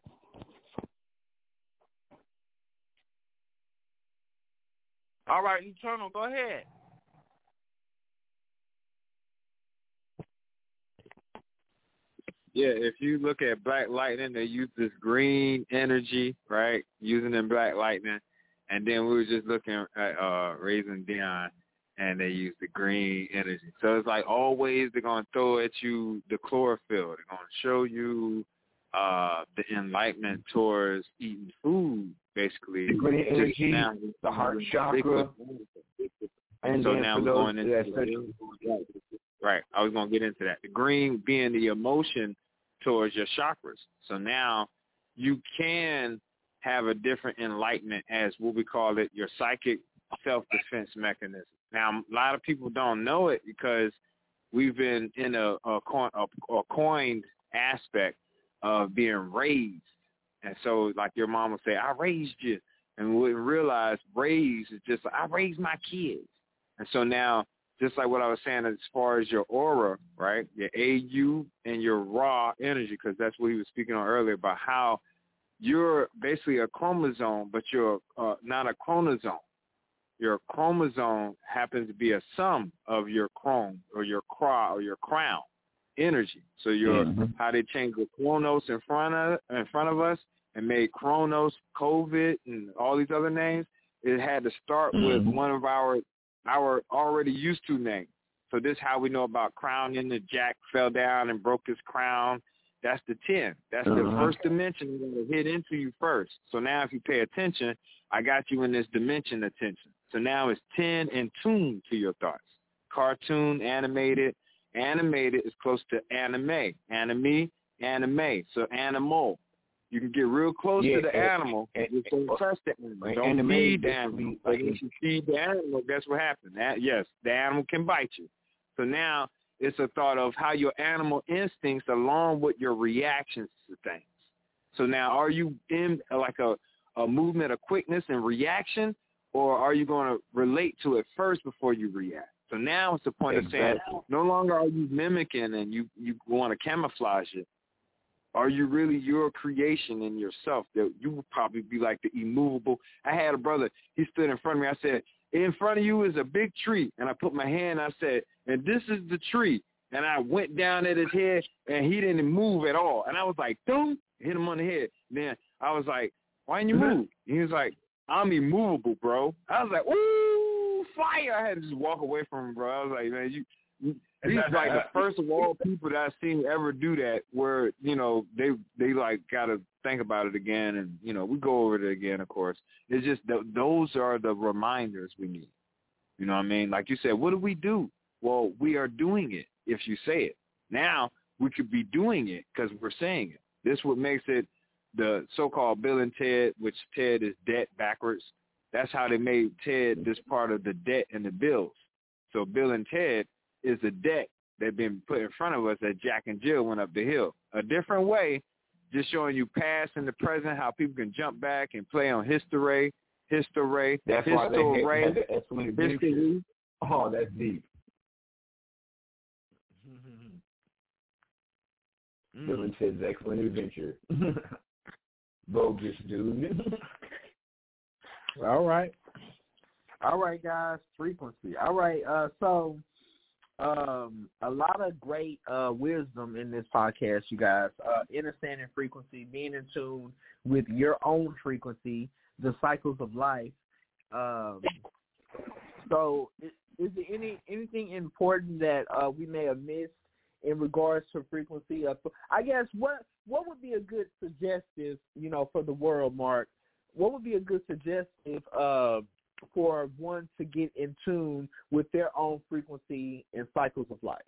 All right, Eternal, go ahead. Yeah, if you look at Black Lightning, they use this green energy, right, using in Black Lightning. And then we were just looking at uh, Raising Dion, and they use the green energy. So it's like always they're going to throw at you the chlorophyll. They're going to show you uh, the enlightenment towards eating food, basically. The green energy, now, the heart chakra. And so now we're going into that. Right. I was going to get into that. The green being the emotion towards your chakras. So now you can have a different enlightenment as what we call it, your psychic self-defense mechanism. Now, a lot of people don't know it because we've been in a, a, coin, a, a coined aspect of being raised. And so like your mom would say, I raised you. And we wouldn't realize raise is just like, I raised my kids. And so now, just like what I was saying as far as your aura, right, your A U and your raw energy, because that's what he was speaking on earlier about how you're basically a chromosome, but you're uh, not a chronosome. Your chromosome happens to be a sum of your chrome or your cra or your crown energy. So your mm-hmm. how they changed the chronos in front of in front of us and made chronos, COVID, and all these other names. It had to start mm-hmm. with one of our our already used to names. So this is how we know about crowning. The Jack fell down and broke his crown. That's the ten. That's uh-huh. the first dimension that hit into you first. So now if you pay attention, I got you in this dimension attention. So now it's ten and tuned to your thoughts. Cartoon, animated. Animated is close to anime. Anime, anime. So animal. You can get real close yeah, to the animal. And, and, and touch the animal. Don't feed the animal. Like if you feed the animal, guess what happens? That, yes, the animal can bite you. So now it's a thought of how your animal instincts along with your reactions to things. So now, are you in like a, a movement of quickness and reaction, or are you going to relate to it first before you react? So now it's the point exactly. of saying no longer are you mimicking and you, you want to camouflage it. Are you really your creation in yourself? That you would probably be like the immovable. I had a brother, he stood in front of me. I said, in front of you is a big tree. And I put my hand, I said, and this is the tree. And I went down at his head, and he didn't move at all. And I was like, boom, hit him on the head. Then I was like, why didn't you move? And he was like, I'm immovable, bro. I was like, ooh, fire. I had to just walk away from him, bro. I was like, man, you, he's like the first of all people that I've seen ever do that where, you know, they, they like got to think about it again. And, you know, we go over it again, of course. It's just th- those are the reminders we need. You know what I mean? Like you said, what do we do? Well, we are doing it if you say it. Now we could be doing it because we're saying it. This is what makes it the so-called Bill and Ted, which Ted is debt backwards. That's how they made Ted this part of the debt and the bills. So Bill and Ted is the debt that's been put in front of us that Jack and Jill went up the hill. A different way, just showing you past and the present, how people can jump back and play on history, history, that's history, why they had the excellent history. Oh, that's deep. Mm. Bill and Ted's Excellent Adventure. Bogus dude. All right. All right, guys. Frequency. All right. Uh, so um, a lot of great uh, wisdom in this podcast, you guys. Uh, understanding frequency, being in tune with your own frequency, the cycles of life. Um, so is, is there any anything important that uh, we may have missed in regards to frequency? Uh, I guess what what would be a good suggestive, you know, for the world, Mark? What would be a good suggestive uh, for one to get in tune with their own frequency and cycles of life?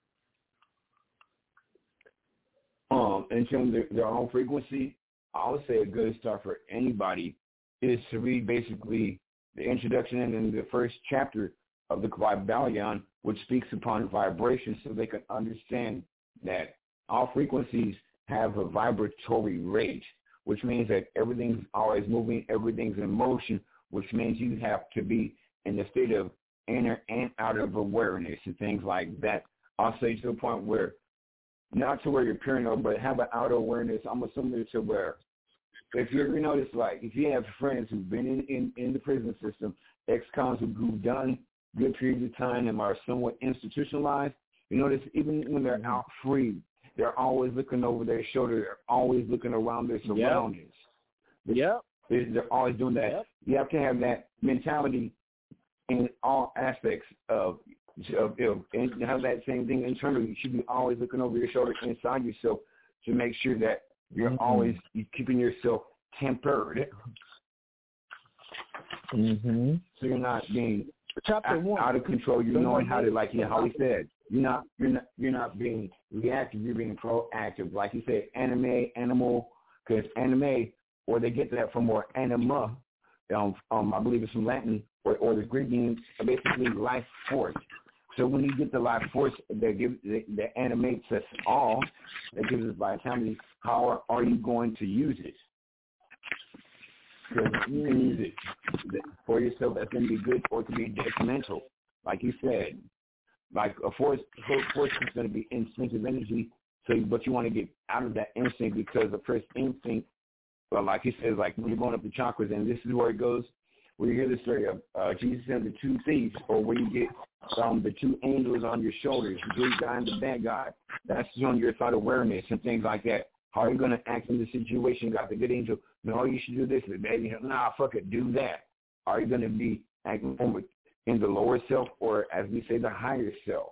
Um, in terms of their own frequency, I would say a good start for anybody is to read basically the introduction and then the first chapter of the Kybalion, which speaks upon vibration, so they can understand that all frequencies have a vibratory rate, which means that everything's always moving, everything's in motion, which means you have to be in the state of inner and outer awareness and things like that. I'll say to the point where, not to where you're paranoid, but have an outer awareness. I'm assuming to where, if you ever notice, like, if you have friends who've been in, in, in the prison system, ex-cons who've done good periods of time and are somewhat institutionalized, you notice even when they're out free, they're always looking over their shoulder. They're always looking around their surroundings. Yep. They're, they're always doing that. Yep. You have to have that mentality in all aspects of, of, of and have that same thing internally. You should be always looking over your shoulder inside yourself to make sure that you're mm-hmm. always keeping yourself tempered. Mm-hmm. So you're not being Chapter out, one. out of control. You're knowing how to, like you know, how he said, you're not you're not you're not being reactive. You're being proactive. Like he said, anime, animal, because anime, or they get that from more anima. Um, um, I believe it's from Latin, or, or the Greek means basically life force. So when you get the life force that gives that, that animates us all, that gives us vitality, how are, are you going to use it? Because you can use it for yourself. That's going to be good, or it can be detrimental. Like you said, like a force, force is going to be instinctive energy. So, but you want to get out of that instinct, because the first instinct, well, like he says, like when you're going up the chakras, and this is where it goes, where you hear the story of uh, Jesus and the two thieves, or where you get um, the two angels on your shoulders, the good guy and the bad guy. That's on your thought awareness and things like that. How are you going to act in the situation? You got the good angel. No, you should do this. The bad angel. Nah, fuck it, do that. Are you going to be acting in the lower self, or as we say, the higher self?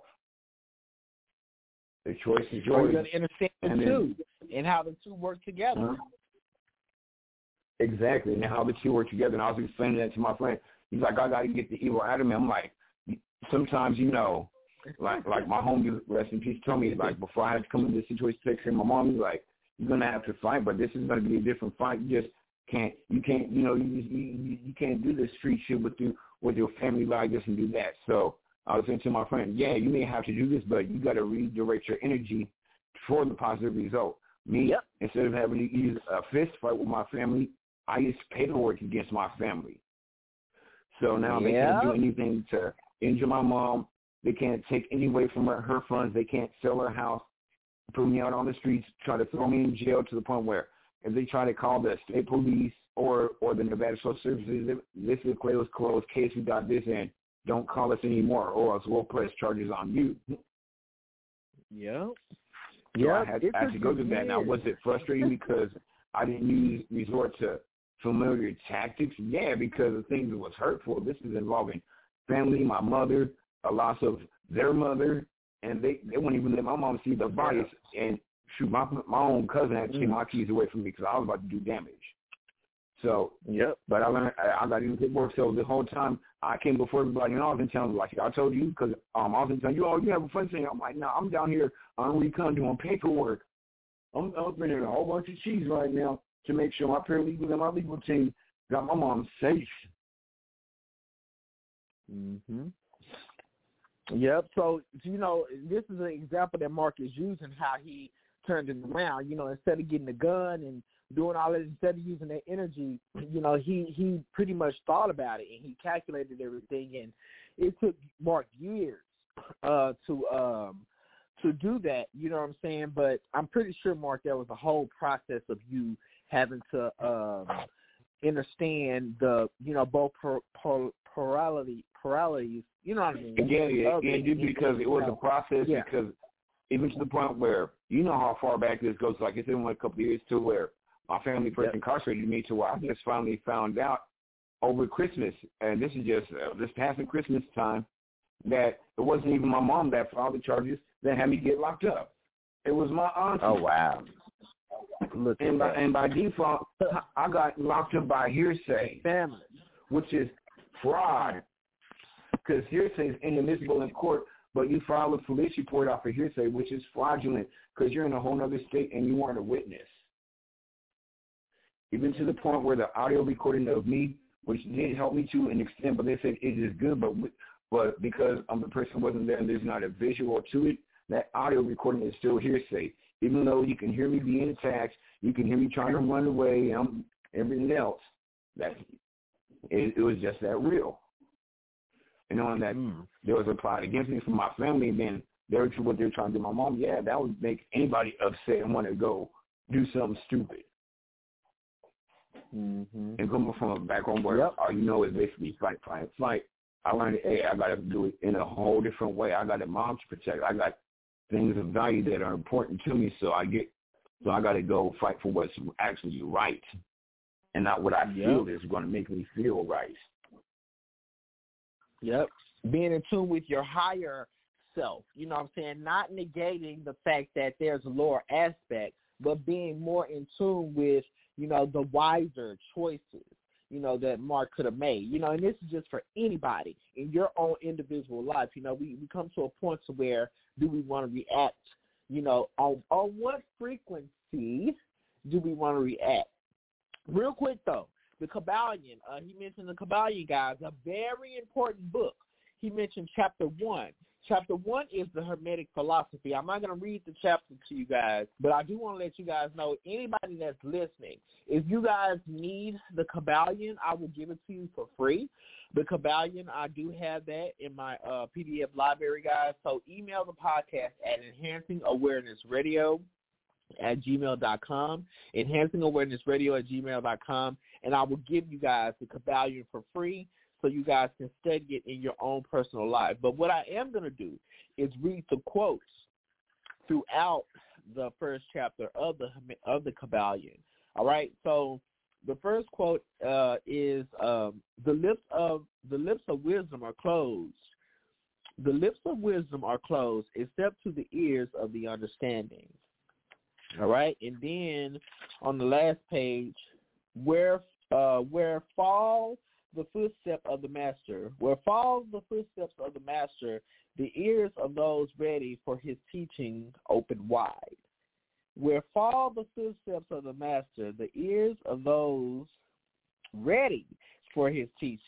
The choice is yours. You're going to understand the and two then, and how the two work together. Uh-huh. Exactly, and how the two work together. And I was explaining that to my friend. He's like, I got to get the evil out of me. I'm like, sometimes, you know, like like my homie, rest in peace, told me, like, before I had to come into this situation to take care of my mom, he's like, you're going to have to fight, but this is going to be a different fight. You just can't, you can't, you know, you, you, you can't do this street shit with you, with your family like this and do that. So I was saying to my friend, yeah, you may have to do this, but you got to redirect your energy for the positive result. Me, yep. instead of having to use a fist fight with my family, I use paperwork against my family. So now yep. they can't do anything to injure my mom. They can't take any away from her, her funds. They can't sell her house, put me out on the streets, try to throw me in jail to the point where if they try to call the state police or, or the Nevada Social Services, this is Clay's closed case, we got this, and don't call us anymore, or else we'll press charges on you. Yeah. So yeah. I had, I had to go through that. Now, was it frustrating because I didn't use resort to familiar tactics? Yeah, because the things that was hurtful. This is involving family, my mother, a loss of their mother, and they, they wouldn't even let my mom see the bodies. And shoot, my my own cousin had to take my keys away from me because I was about to do damage. So, yep. But I learned, I, I got into paperwork. So the whole time I came before everybody, and I was in town, like I told you, because um, I was in town, you all, you have a fun thing. I'm like, no, I'm down here on recon doing paperwork. I'm, I'm bringing a whole bunch of cheese right now to make sure my paralegals and my legal team got my mom safe. Mm-hmm. Yep. So, you know, this is an example that Mark is using, how he turned it around. You know, instead of getting a gun and doing all this, instead of using that energy, you know, he, he pretty much thought about it and he calculated everything. And it took Mark years uh, to um, to do that, you know what I'm saying? But I'm pretty sure, Mark, there was a whole process of you having to um, understand the, you know, both per, per, plurality, pluralities, you know what I mean? Yeah, yeah, yeah, yeah because it was a process yeah. because even to the point where, you know how far back this goes, like it's in like a couple of years to where my family first yep. incarcerated me to where I just finally found out over Christmas, and this is just uh, this past Christmas time, that it wasn't even my mom that filed the charges that had me get locked up. It was my aunt. Oh, wow. Look and, by, that. and by default, I got locked up by hearsay, family, which is fraud, because hearsay is inadmissible in court, but you file a police report off of hearsay, which is fraudulent because you're in a whole other state and you weren't a witness. Even to the point where the audio recording of me, which did help me to an extent, but they said it is good, but but because I'm the person who wasn't there and there's not a visual to it, that audio recording is still hearsay. Even though you can hear me being attacked, you can hear me trying to run away, and everything else, that it, it was just that real. And knowing that mm. there was a plot against me from my family, and then they're what they're trying to do my mom, yeah, that would make anybody upset and want to go do something stupid. Mm-hmm. And coming from a background where yep. all you know is basically fight, fight, fight, I learned, hey, I got to do it in a whole different way. I got a mom to protect. I got things of value that are important to me, so I get, so I got to go fight for what's actually right, and not what I yep. feel is going to make me feel right. Yep, being in tune with your higher self. You know what I'm saying? Not negating the fact that there's a lower aspect, but being more in tune with, you know, the wiser choices, you know, that Mark could have made. You know, and this is just for anybody in your own individual life. You know, we, we come to a point to where do we want to react, you know, on, on what frequency do we want to react? Real quick, though, the Kabbalion, uh, he mentioned the Kabbalion, guys, a very important book. He mentioned chapter one. Chapter one is the Hermetic philosophy. I'm not going to read the chapter to you guys, but I do want to let you guys know, anybody that's listening, if you guys need the Kabbalion, I will give it to you for free. The Kabbalion, I do have that in my uh, P D F library, guys. So email the podcast at enhancing awareness radio at gmail dot com, enhancing awareness radio at gmail dot com, and I will give you guys the Kabbalion for free, so you guys can study it in your own personal life. But what I am going to do is read the quotes throughout the first chapter of the of the Kabbalion. All right. So the first quote uh, is um, the lips of the lips of wisdom are closed. The lips of wisdom are closed, except to the ears of the understanding. All right. And then on the last page, where uh, where fall the footstep of the master, where fall the footsteps of the master, the ears of those ready for his teaching open wide. Where fall the footsteps of the master, the ears of those ready for his teaching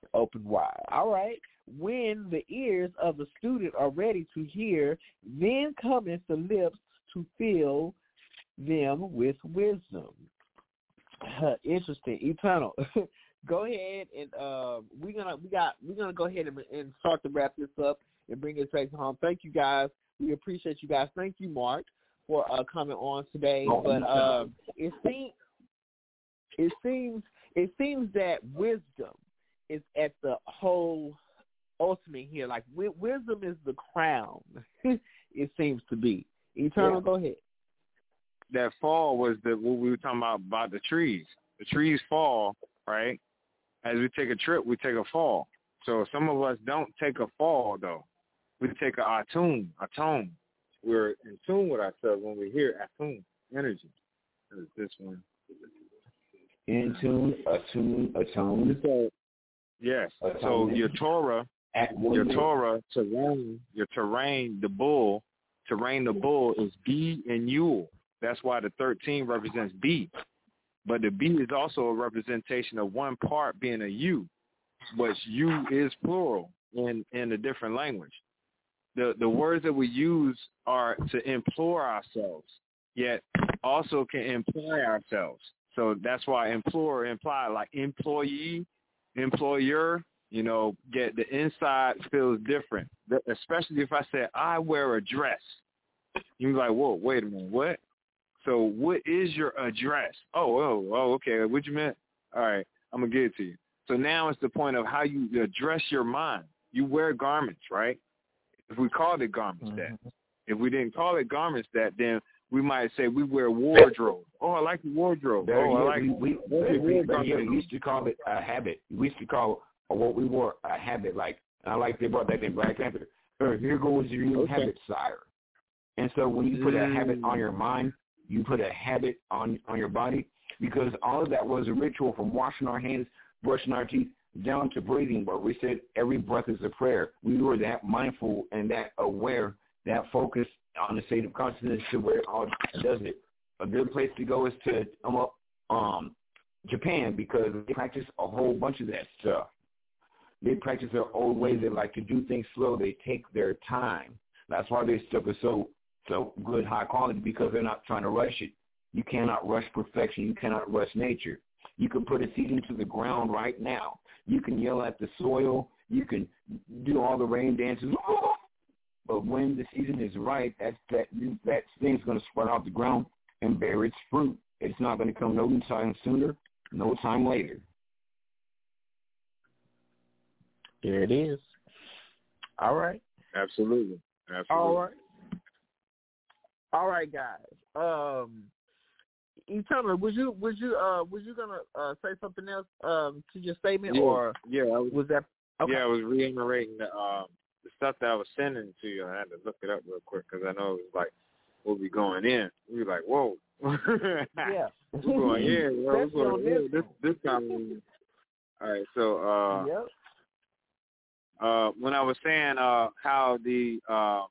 open wide. All right. When the ears of the student are ready to hear, then cometh the lips to fill them with wisdom. Uh, interesting. Eternal. Go ahead and uh, we're gonna we got we're gonna go ahead and, and start to wrap this up and bring it back home. Thank you guys. We appreciate you guys. Thank you, Mark, for uh, coming on today. Oh, but uh, it seems it seems it seems that wisdom is at the whole ultimate here. Like w- wisdom is the crown. It seems to be. Eternal, yeah. Go ahead. That fall was the what we were talking about about the trees. The trees fall, right? As we take a trip, we take a fall. So some of us don't take a fall though. We take a attune, attune. We're in tune with ourselves when we hear attune energy. This one. In tune, attune, attune. So, yes. Attune. So your Torah, your Torah, terrain, your terrain, the bull, terrain, the bull is B and Yule. That's why the thirteen represents B. But the B is also a representation of one part being a U, but U is plural in, in a different language. The the words that we use are to implore ourselves, yet also can imply ourselves. So that's why implore, imply, like employee, employer, you know, get the inside feels different. Especially if I say, I wear a dress. You're like, whoa, wait a minute, what? So what is your address? Oh, oh, oh, okay. What you meant? All right, I'm going to give it to you. So now it's the point of how you address your mind. You wear garments, right? If we called it garments mm-hmm. that. If we didn't call it garments that, then we might say we wear wardrobe. Oh, I like the wardrobe. There, oh, yeah, I like we, we, we, we, yeah, we used to call it a habit. We used to call what we wore a habit. Like, I like they brought that in Black Panther. Oh, here goes your new okay. habit, sire. And so when you put mm. a habit on your mind, you put a habit on, on your body, because all of that was a ritual from washing our hands, brushing our teeth, down to breathing. But we said every breath is a prayer. We were that mindful and that aware, that focused on the state of consciousness to where it all does it. A good place to go is to um, um, Japan, because they practice a whole bunch of that stuff. They practice their old ways. They like to do things slow. They take their time. That's why their stuff is so so good, high quality, because they're not trying to rush it. You cannot rush perfection. You cannot rush nature. You can put a seed into the ground right now. You can yell at the soil. You can do all the rain dances. But when the season is right, that that that thing's going to sprout off the ground and bear its fruit. It's not going to come no time sooner, no time later. There it is. All right. Absolutely. Absolutely. All right. All right, guys. Um, Eternal, was you was you uh was you gonna uh, say something else um to your statement yeah. or yeah I was, was that okay. yeah I was reiterating the um the stuff that I was sending to you. I had to look it up real quick because I know it was like we'll be going in. We were like, whoa. Yeah. We're going in. We're going in. This this time. All right. So uh. Yep. Uh, when I was saying uh, how the um,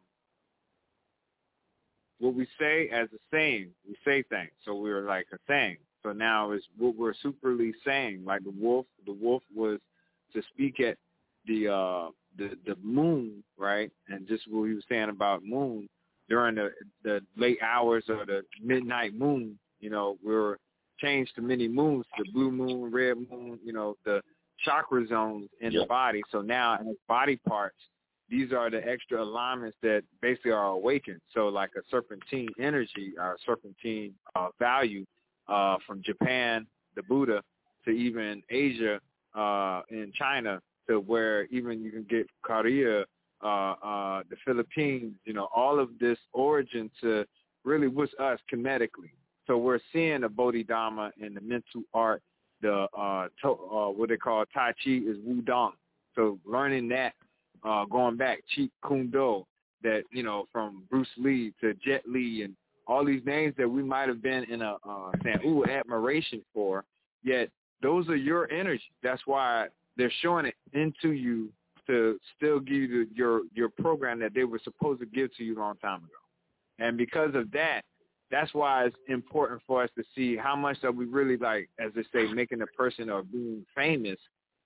what we say as a saying, we say things. So we were like a saying. So now is what we're superly saying. Like the wolf, the wolf was to speak at the uh, the the moon, right? And just what we were saying about moon during the the late hours or the midnight moon. You know, we were changed to many moons: the blue moon, red moon. You know, the chakra zones in yep. the body. So now as body parts, these are the extra alignments that basically are awakened. So like a serpentine energy or serpentine uh, value uh, from Japan, the Buddha, to even Asia uh, in China, to where even you can get Korea, uh, uh, the Philippines, you know, all of this origin to really what's us kinetically. So we're seeing the Bodhidharma and the mental art. The uh, to, uh, what they call Tai Chi is Wudong. So learning that, uh, going back, Jeet Kune Do, that, you know, from Bruce Lee to Jet Li and all these names that we might have been in a uh, saying, ooh, admiration for, yet those are your energy. That's why they're showing it into you to still give you the, your, your program that they were supposed to give to you a long time ago. And because of that, that's why it's important for us to see how much are we really, like, as they say, making a person or being famous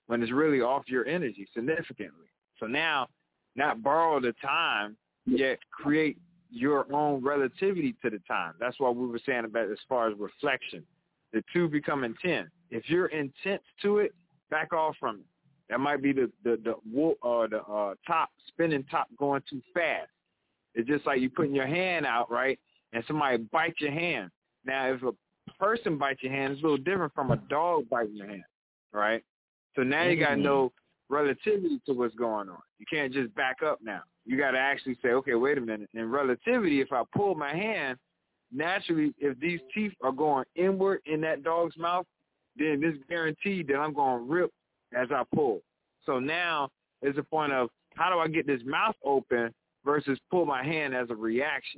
when it's really off your energy significantly. So now, not borrow the time, yet create your own relativity to the time. That's what we were saying about as far as reflection. The two become intent. If you're intense to it, back off from it. That might be the the the uh, the uh, top spinning top going too fast. It's just like you putting your hand out, right, and somebody bites your hand. Now, if a person bites your hand, it's a little different from a dog biting your hand, right? So now you got to know relativity to what's going on. You can't just back up now. You got to actually say, okay, wait a minute. In relativity, if I pull my hand, naturally, if these teeth are going inward in that dog's mouth, then it's guaranteed that I'm going to rip as I pull. So now it's a point of how do I get this mouth open versus pull my hand as a reaction.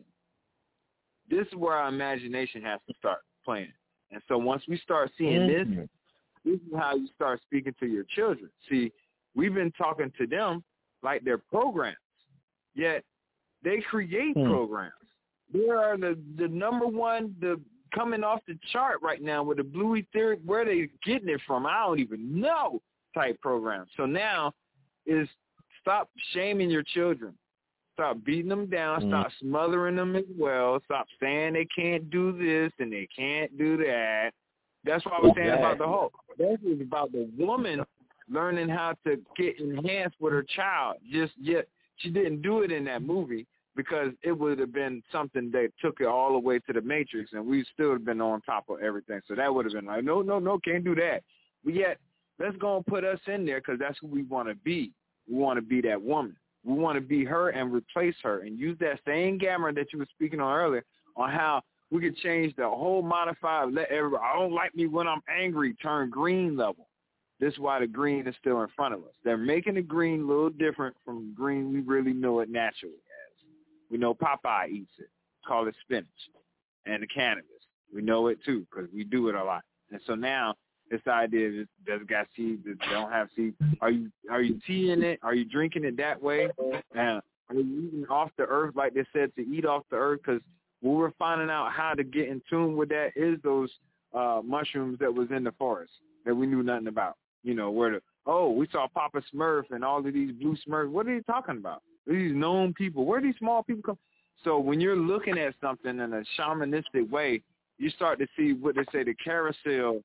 This is where our imagination has to start playing. And so once we start seeing mm-hmm. this, this is how you start speaking to your children. See, we've been talking to them like they're programs, yet they create mm. programs. They are the, the number one, the coming off the chart right now with the Blue Etheric, where are they getting it from? I don't even know type program. So now is stop shaming your children. Stop beating them down. Mm. Stop smothering them as well. Stop saying they can't do this and they can't do that. That's what I was saying about the whole. This is about the woman learning how to get enhanced with her child. Just yet she didn't do it in that movie because it would have been something that took it all the way to the Matrix, and we still have been on top of everything. So that would have been like, no, no, no, can't do that. But yet, let's go and put us in there because that's who we want to be. We want to be that woman. We want to be her and replace her and use that same gamma that you were speaking on earlier on how we could change the whole modifier. Let everybody, I don't like me when I'm angry, turn green level. This is why the green is still in front of us. They're making the green a little different from green we really know it naturally as. We know Popeye eats it. Call it spinach. And the cannabis. We know it too because we do it a lot. And so now this idea is, does it got seeds? Does it don't have seeds? Are you are you teeing it? Are you drinking it that way? Uh, are you eating off the earth like they said to eat off the earth? Because when we're finding out how to get in tune with that is those uh, mushrooms that was in the forest that we knew nothing about. You know, where the, oh, we saw Papa Smurf and all of these blue Smurfs. What are you talking about? These known people. Where do these small people come? So when you're looking at something in a shamanistic way, you start to see what they say, the carousel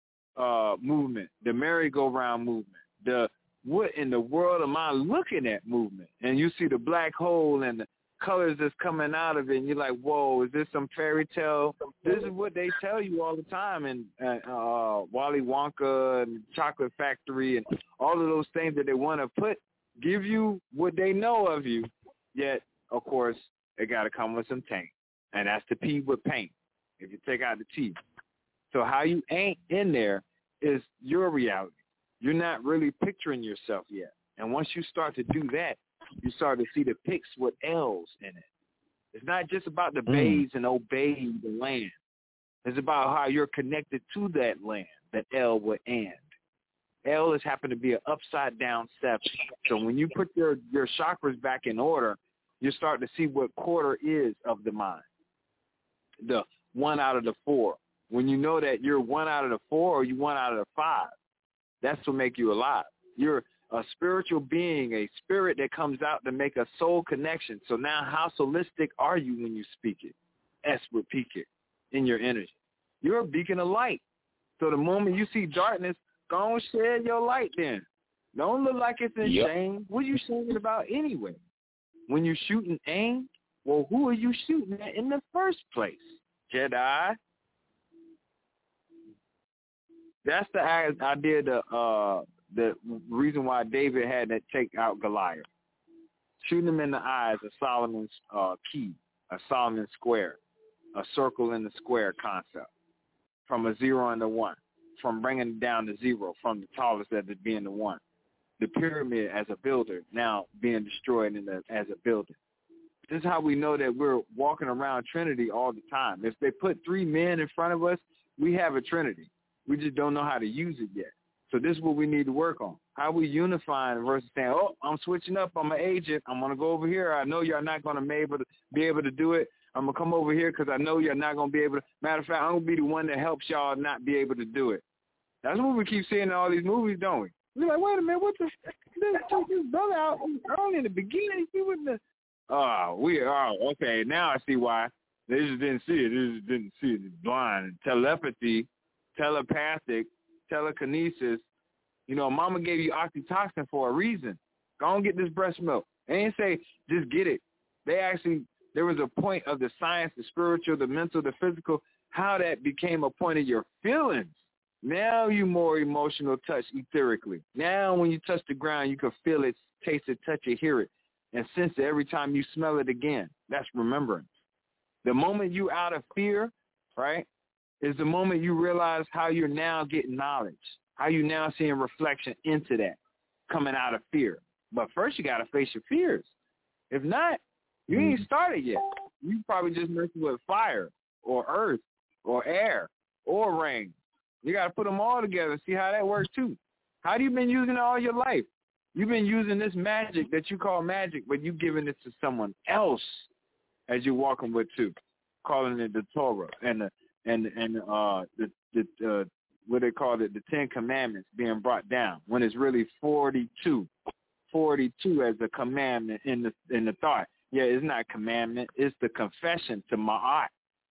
uh, movement, the merry-go-round movement, the what in the world am I looking at movement? And you see the black hole and the colors that's coming out of it, and you're like, whoa, is this some fairy tale? This is what they tell you all the time in uh, uh, Wally Wonka and Chocolate Factory and all of those things that they want to put, give you what they know of you, yet, of course, it got to come with some taint, and that's the P with paint, if you take out the T. So how you ain't in there is your reality. You're not really picturing yourself yet, and once you start to do that, you start to see the pics with L's in it. It's not just about the bays mm. and obeying the land. It's about how you're connected to that land, the L with and. L is happen to be an upside down seven. So when you put your, your chakras back in order, you start to see what quarter is of the mind. The one out of the four. When you know that you're one out of the four or you one out of the five, that's what make you alive. You're a spiritual being, a spirit that comes out to make a soul connection. So now how holistic are you when you speak it? S would peak it in your energy. You're a beacon of light. So the moment you see darkness, go and shed your light then. Don't look like it's in yep. shame. What are you shaming about anyway? When you're shooting aim, well, who are you shooting at in the first place? Jedi. That's the idea, the, uh, the reason why David had to take out Goliath. Shooting him in the eye is a Solomon's uh, key, a Solomon square, a circle in the square concept, from a zero and a one, from bringing it down to zero, from the tallest as it being the one. The pyramid as a builder now being destroyed in the, as a building. This is how we know that we're walking around Trinity all the time. If they put three men in front of us, we have a Trinity. We just don't know how to use it yet. So this is what we need to work on. How we unifying versus saying, oh, I'm switching up. I'm an agent. I'm going to go over here. I know you're not going to be able to be able to do it. I'm going to come over here because I know you're not going to be able to. Matter of fact, I'm going to be the one that helps y'all not be able to do it. That's what we keep seeing in all these movies, don't we? You're like, wait a minute, what the? This, this brother out early in the beginning, he wouldn't have. Oh, we are oh, okay. Now I see why they just didn't see it. They just didn't see it. It's blind. Telepathy, telepathic, telekinesis. You know, Mama gave you oxytocin for a reason. Go and get this breast milk. They didn't say just get it. They actually, there was a point of the science, the spiritual, the mental, the physical, how that became a point of your feelings. Now you more emotional touch etherically. Now when you touch the ground, you can feel it, taste it, touch it, hear it, and sense it every time you smell it again. That's remembrance. The moment you out of fear, right, is the moment you realize how you're now getting knowledge, how you now seeing reflection into that, coming out of fear. But first you got to face your fears. If not, you ain't started yet. You probably just messing with fire or earth or air or rain. You got to put them all together and see how that works too. How have you been using it all your life? You've been using this magic that you call magic, but you giving it to someone else as you're walking with too, calling it the Torah and the and and uh the the uh, what they call it, the Ten Commandments being brought down when it's really forty-two, forty-two as a commandment in the in the thought. Yeah, it's not a commandment; it's the confession to Ma'at.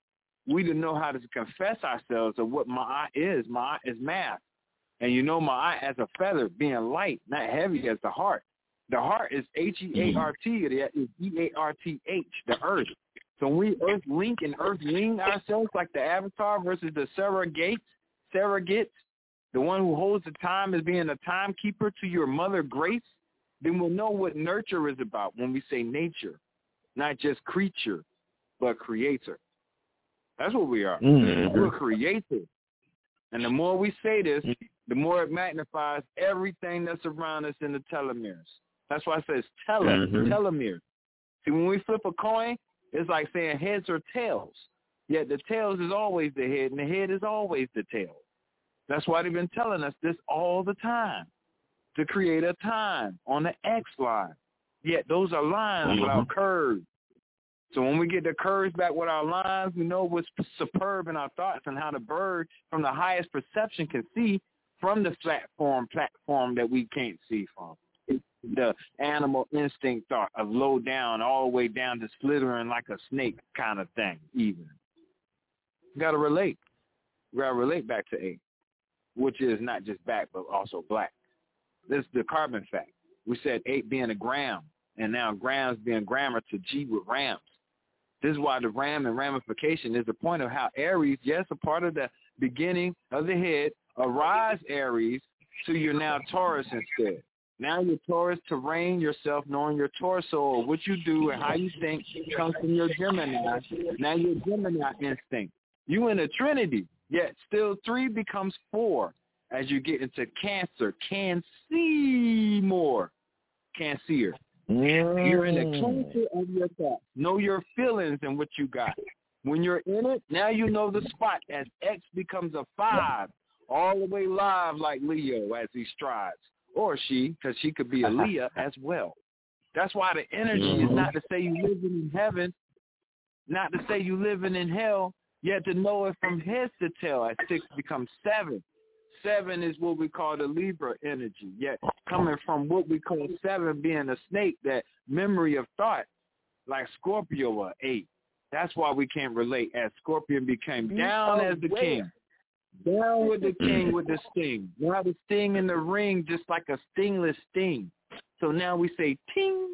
We didn't know how to confess ourselves of what Ma'at is. Ma'at is math. And you know Ma'at as a feather, being light, not heavy as the heart. The heart is H E A R T, it is E A R T H, the earth. So when we earth link and earth lean ourselves like the avatar versus the surrogate, surrogate, the one who holds the time as being a timekeeper to your mother grace, then we'll know what nurture is about when we say nature, not just creature, but creator. That's what we are. Mm-hmm. We're creative. And the more we say this, the more it magnifies everything that's around us in the telomeres. That's why it says tele, mm-hmm. telomere. See, when we flip a coin, it's like saying heads or tails. Yet the tails is always the head, and the head is always the tail. That's why they've been telling us this all the time, to create a time on the X line. Yet those are lines mm-hmm. without curves. So when we get the curves back with our lines, we know what's superb in our thoughts and how the bird from the highest perception can see from the platform platform that we can't see from. It's the animal instinct thought of low down all the way down to slithering like a snake kind of thing even. You got to relate. We got to relate back to eight, which is not just back but also black. This is the carbon fact. We said eight being a gram, and now grams being grammar to G with rams. This is why the ram and ramification is the point of how Aries, yes, a part of the beginning of the head, arise Aries to your now Taurus instead. Now your Taurus terrain, yourself knowing your torso, what you do and how you think comes from your Gemini. Now your Gemini instinct. You in a trinity, yet still three becomes four as you get into Cancer. Can see more. Cancer. Mm. You're in the cancer of your thoughts. Know your feelings and what you got. When you're in it, now you know the spot as X becomes a five, all the way live like Leo as he strides. Or she, because she could be a Leah as well. That's why the energy mm-hmm. is not to say you living in heaven, not to say you living in hell, yet to know it from head to tail as six becomes seven. Seven is what we call the Libra energy, yet coming from what we call seven being a snake, that memory of thought, like Scorpio or eight. That's why we can't relate, as Scorpion became down as the king. Down with the king with the sting. Now the sting in the ring just like a stingless sting. So now we say ting,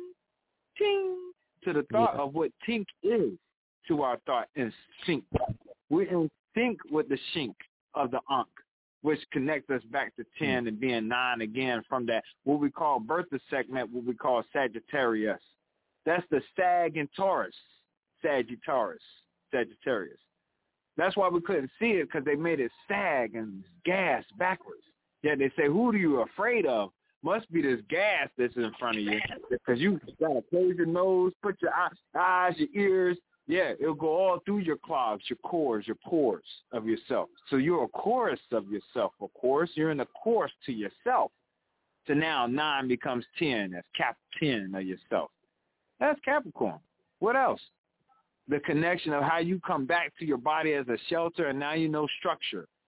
ting to the thought yeah. of what tink is to our thought in sync. We're in sync with the shink of the Ankh, which connects us back to ten and being nine again from that, what we call Bertha segment, what we call Sagittarius. That's the Sag and Taurus, Sagittarius, Sagittarius. That's why we couldn't see it, because they made it sag and gas backwards. Yet they say, who are you afraid of? Must be this gas that's in front of you, because you got to close your nose, put your eyes, your ears. Yeah, it'll go all through your clogs, your cores, your pores of yourself. So you're a chorus of yourself, of course. You're in the course to yourself. So now nine becomes ten. That's cap ten of yourself. That's Capricorn. What else? The connection of how you come back to your body as a shelter, and now you know structure.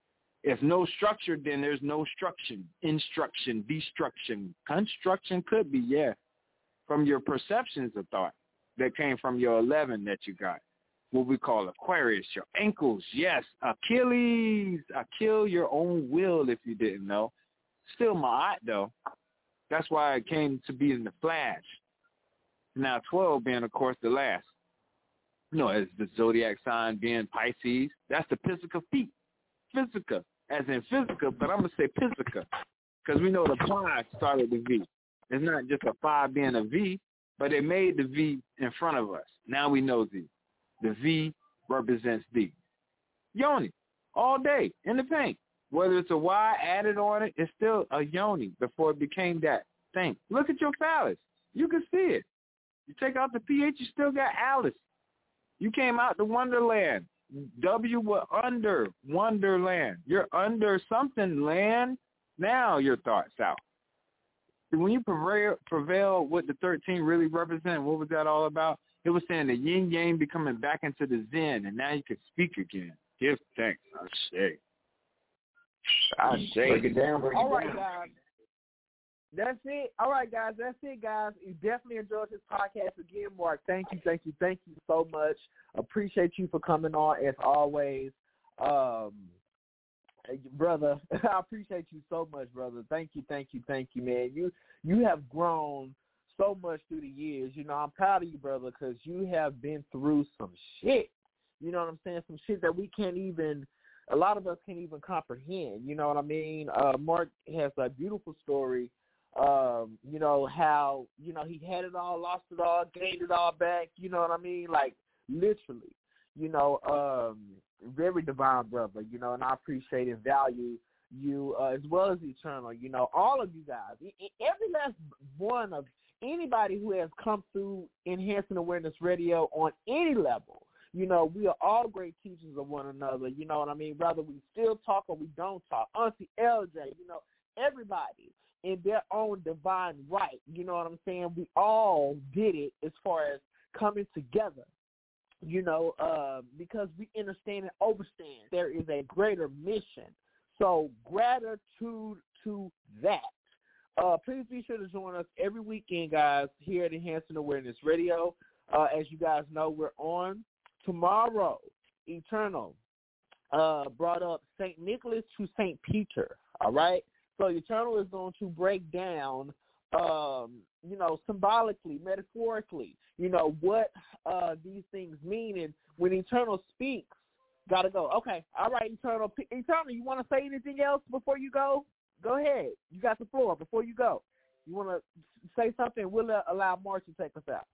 If no structure, then there's no structure, instruction, destruction. Construction could be, yeah, from your perceptions of thought that came from your eleven that you got. What we call Aquarius, your ankles, yes, Achilles. I kill your own will if you didn't know. Still Ma'at, though. That's why it came to be in the flash. Now twelve being, of course, the last. You know, as the zodiac sign being Pisces, that's the Physica feet. Physica, as in physica, but I'm going to say Physica because we know the pi started the V. It's not just a phi being a V, but they made the V in front of us. Now we know Z. The V represents D. Yoni, all day, in the paint. Whether it's a Y added on it, it's still a yoni before it became that thing. Look at your phallus. You can see it. You take out the P H, you still got Alice. You came out to Wonderland. W were under Wonderland. You're under something land. Now your thoughts out. When you prevail, prevail what the thirteen really represent, what was that all about? It was saying the yin yang becoming back into the zen, and now you can speak again. Give thanks. I say. I say. Break it down, break it All right, down. guys. That's it. All right, guys. That's it, guys. You definitely enjoyed this podcast again, Mark. Thank you, thank you, thank you so much. Appreciate you for coming on as always. Um, brother, I appreciate you so much, brother. Thank you, thank you, thank you, man. You you have grown so much through the years. You know, I'm proud of you, brother, because you have been through some shit. You know what I'm saying? Some shit that we can't even, a lot of us can't even comprehend. You know what I mean? Uh, Mark has a beautiful story. Um, you know, how, you know, he had it all, lost it all, gained it all back. You know what I mean? Like, literally, you know, um, very divine brother, you know, and I appreciate and value you uh, as well as Eternal, you know, all of you guys, every last one of anybody who has come through Enhancing Awareness Radio on any level. You know, we are all great teachers of one another, you know what I mean? Whether we still talk or we don't talk. Auntie L J, you know, everybody in their own divine right, you know what I'm saying? We all did it as far as coming together, you know, uh, because we understand and understand there is a greater mission. So gratitude to that. Uh, please be sure to join us every weekend, guys, here at Enhancing Awareness Radio. Uh, as you guys know, we're on tomorrow. Eternal uh, brought up Saint Nicholas to Saint Peter, all right? So Eternal is going to break down, um, you know, symbolically, metaphorically, you know, what uh, these things mean. And when Eternal speaks, got to go. Okay, all right, Eternal. Eternal, you want to say anything else before you go? Go ahead. You got the floor before you go. You want to say something? We'll allow Mark to take us out.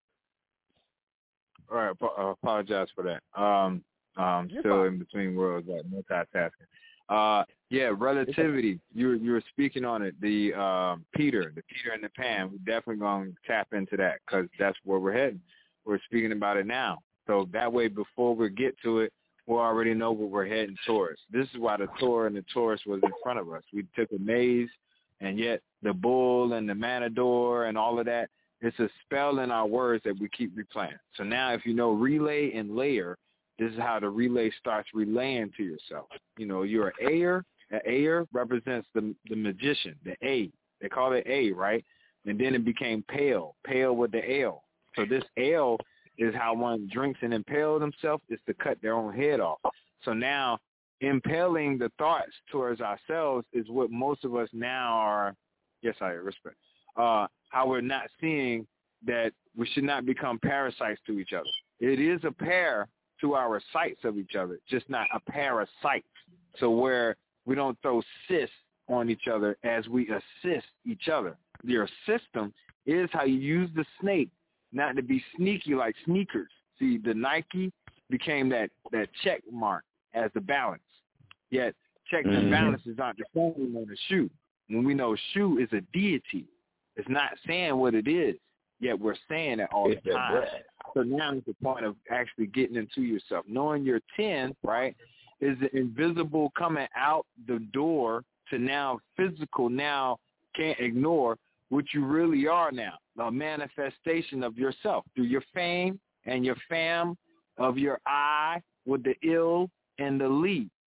All right, I apologize for that. Um, um, still fine. In between worlds, like multitasking. Uh, yeah, relativity. You you were speaking on it. The um, Peter, the Peter in the pan. We're definitely going to tap into that because that's where we're heading. We're speaking about it now. So that way, before we get to it, we already know what we're heading towards. This is why the Torah and the Taurus was in front of us. We took a maze, and yet the bull and the matador and all of that, it's a spell in our words that we keep replaying. So now if you know relay and layer, this is how the relay starts relaying to yourself. You know, you're an Ayer. An Ayer represents the the magician, the A. They call it A, right? And then it became pale, pale with the ale. So this ale is how one drinks and impale themselves, is to cut their own head off. So now impaling the thoughts towards ourselves is what most of us now are, yes, I respect, uh, how we're not seeing that we should not become parasites to each other. It is a pair to our sights of each other, just not a parasite. So where we don't throw cysts on each other as we assist each other. Your system is how you use the snake not to be sneaky like sneakers. See, the Nike became that, that check mark as the balance. Yet checks mm-hmm. and balances aren't the same on the shoe. When we know shoe is a deity, it's not saying what it is, yet we're saying it all it's the time. So now is the point of actually getting into yourself. Knowing your ten, right, is the invisible coming out the door to now physical, now can't ignore what you really are now, a manifestation of yourself through your fame and your fam, of your I with the ill and the Lee.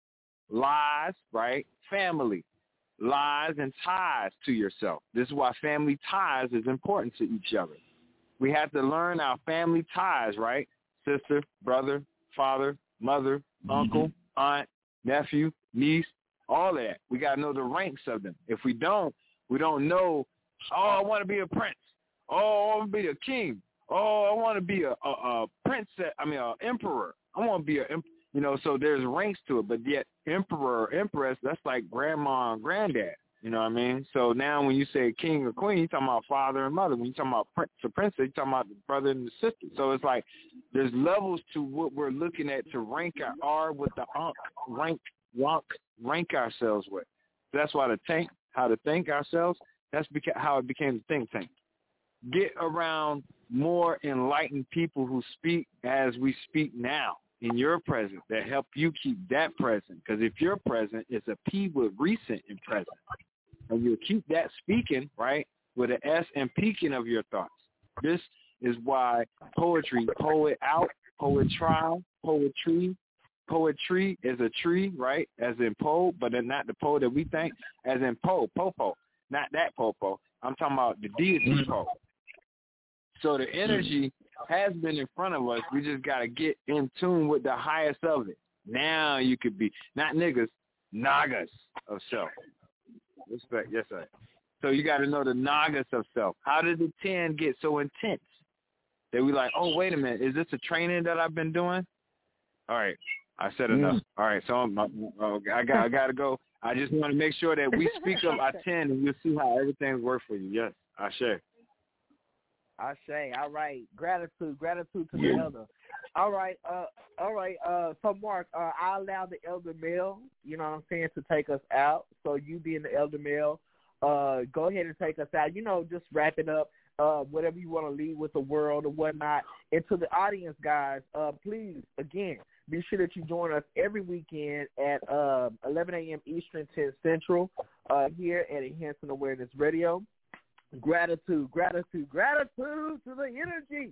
lies, right? Family, lies and ties to yourself. This is why family ties is important to each other. We have to learn our family ties, right? Sister, brother, father, mother, mm-hmm. uncle, aunt, nephew, niece, all that. We got to know the ranks of them. If we don't, we don't know, oh, I want to be a prince. Oh, I want to be a king. Oh, I want to be a, a, a princess. I mean, an emperor. I want to be a, you know, so there's ranks to it. But yet emperor, empress, that's like grandma and granddad. You know what I mean? So now when you say king or queen, you're talking about father and mother. When you're talking about prince or princess, you're talking about the brother and the sister. So it's like there's levels to what we're looking at to rank our R with the unk, rank, wonk, rank ourselves with. So that's why the tank, how to think ourselves, that's beca- how it became the think tank. Get around more enlightened people who speak as we speak now in your present that help you keep that present. Because if your present is a P with recent and present, and you'll keep that speaking, right, with an S and peaking of your thoughts. This is why poetry, poet out, poet trial, poetry, poetry is a tree, right, as in po, but then not the po that we think, as in po, popo, not that popo. I'm talking about the deity po. So the energy has been in front of us. We just got to get in tune with the highest of it. Now you could be, not niggas, nagas of self. Respect, yes, sir. So you got to know the nagas of self. How did the ten get so intense that we like, oh, wait a minute, is this a training that I've been doing? All right, I said enough. Mm. All right, so I'm, I got I got to go. I just want to make sure that we speak of our ten, and you'll see how everything's worked for you. Yes, I share. I say, all right, gratitude, gratitude to the elder. All right, uh, all right. Uh, so Mark, uh, I allow the elder male, you know what I'm saying, to take us out. So you being the elder male, uh, go ahead and take us out. You know, just wrap it up. Uh, whatever you want to leave with the world or whatnot. And to the audience, guys, uh, please again be sure that you join us every weekend at uh, eleven a.m. Eastern, ten Central, uh, here at Enhancing Awareness Radio. Gratitude, gratitude, gratitude to the energy.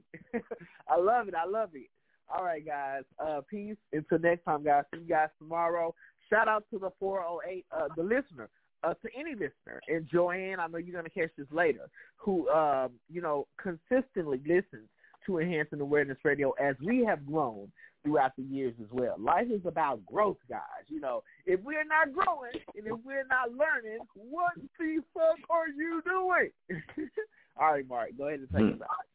I love it. I love it. All right, guys. Uh, peace. Until next time, guys. See you guys tomorrow. Shout out to the four oh eight, uh, the listener, uh, to any listener. And Joanne, I know you're going to catch this later, who, um, you know, consistently listens to Enhancing Awareness Radio as we have grown throughout the years as well. Life is about growth, guys. You know, if we're not growing and if we're not learning, what the fuck are you doing? All right, Mark, go ahead and take us out.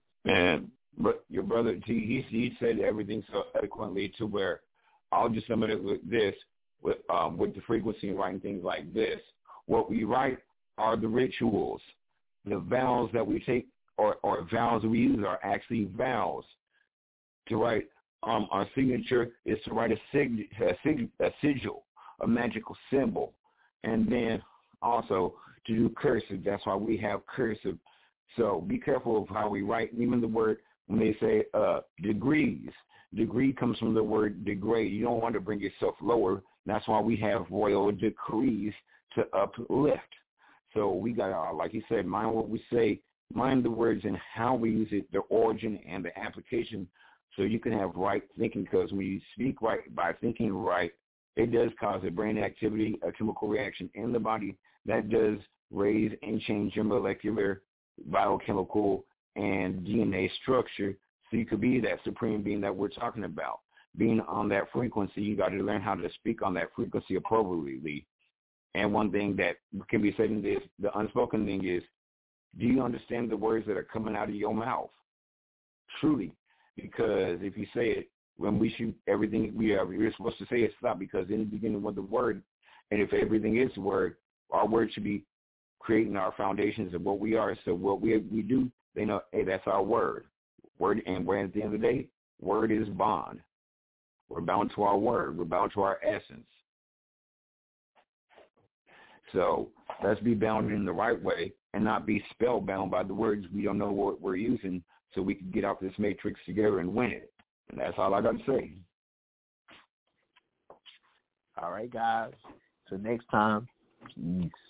Man, but your brother, he, he said everything so eloquently to where I'll just sum it up with this, with, um, with the frequency and writing things like this. What we write are the rituals. The vows that we take or, or vows we use are actually vows. To write um, our signature is to write a, sig- a, sig- a sigil, a magical symbol. And then also to do cursive. That's why we have cursive. So be careful of how we write. Even the word, when they say uh, degrees, degree comes from the word degrade. You don't want to bring yourself lower. That's why we have royal decrees to uplift. So we got, uh, like you said, mind what we say, mind the words and how we use it, the origin and the application, so you can have right thinking. Because when you speak right by thinking right, it does cause a brain activity, a chemical reaction in the body that does raise and change your molecular, biochemical, and D N A structure. So you could be that supreme being that we're talking about. Being on that frequency, you got to learn how to speak on that frequency appropriately. And one thing that can be said in this, the unspoken thing is, do you understand the words that are coming out of your mouth? Truly. Because if you say it, when we shoot everything we are, we're supposed to say it, stop, because in the beginning was the word. And if everything is word, our word should be creating our foundations of what we are. So what we we do, they know, hey, that's our word. Word, and where at the end of the day, word is bond. We're bound to our word. We're bound to our essence. So let's be bound in the right way and not be spellbound by the words we don't know what we're using, so we can get out this matrix together and win it. And that's all I got to say. All right, guys. Till next time. Peace.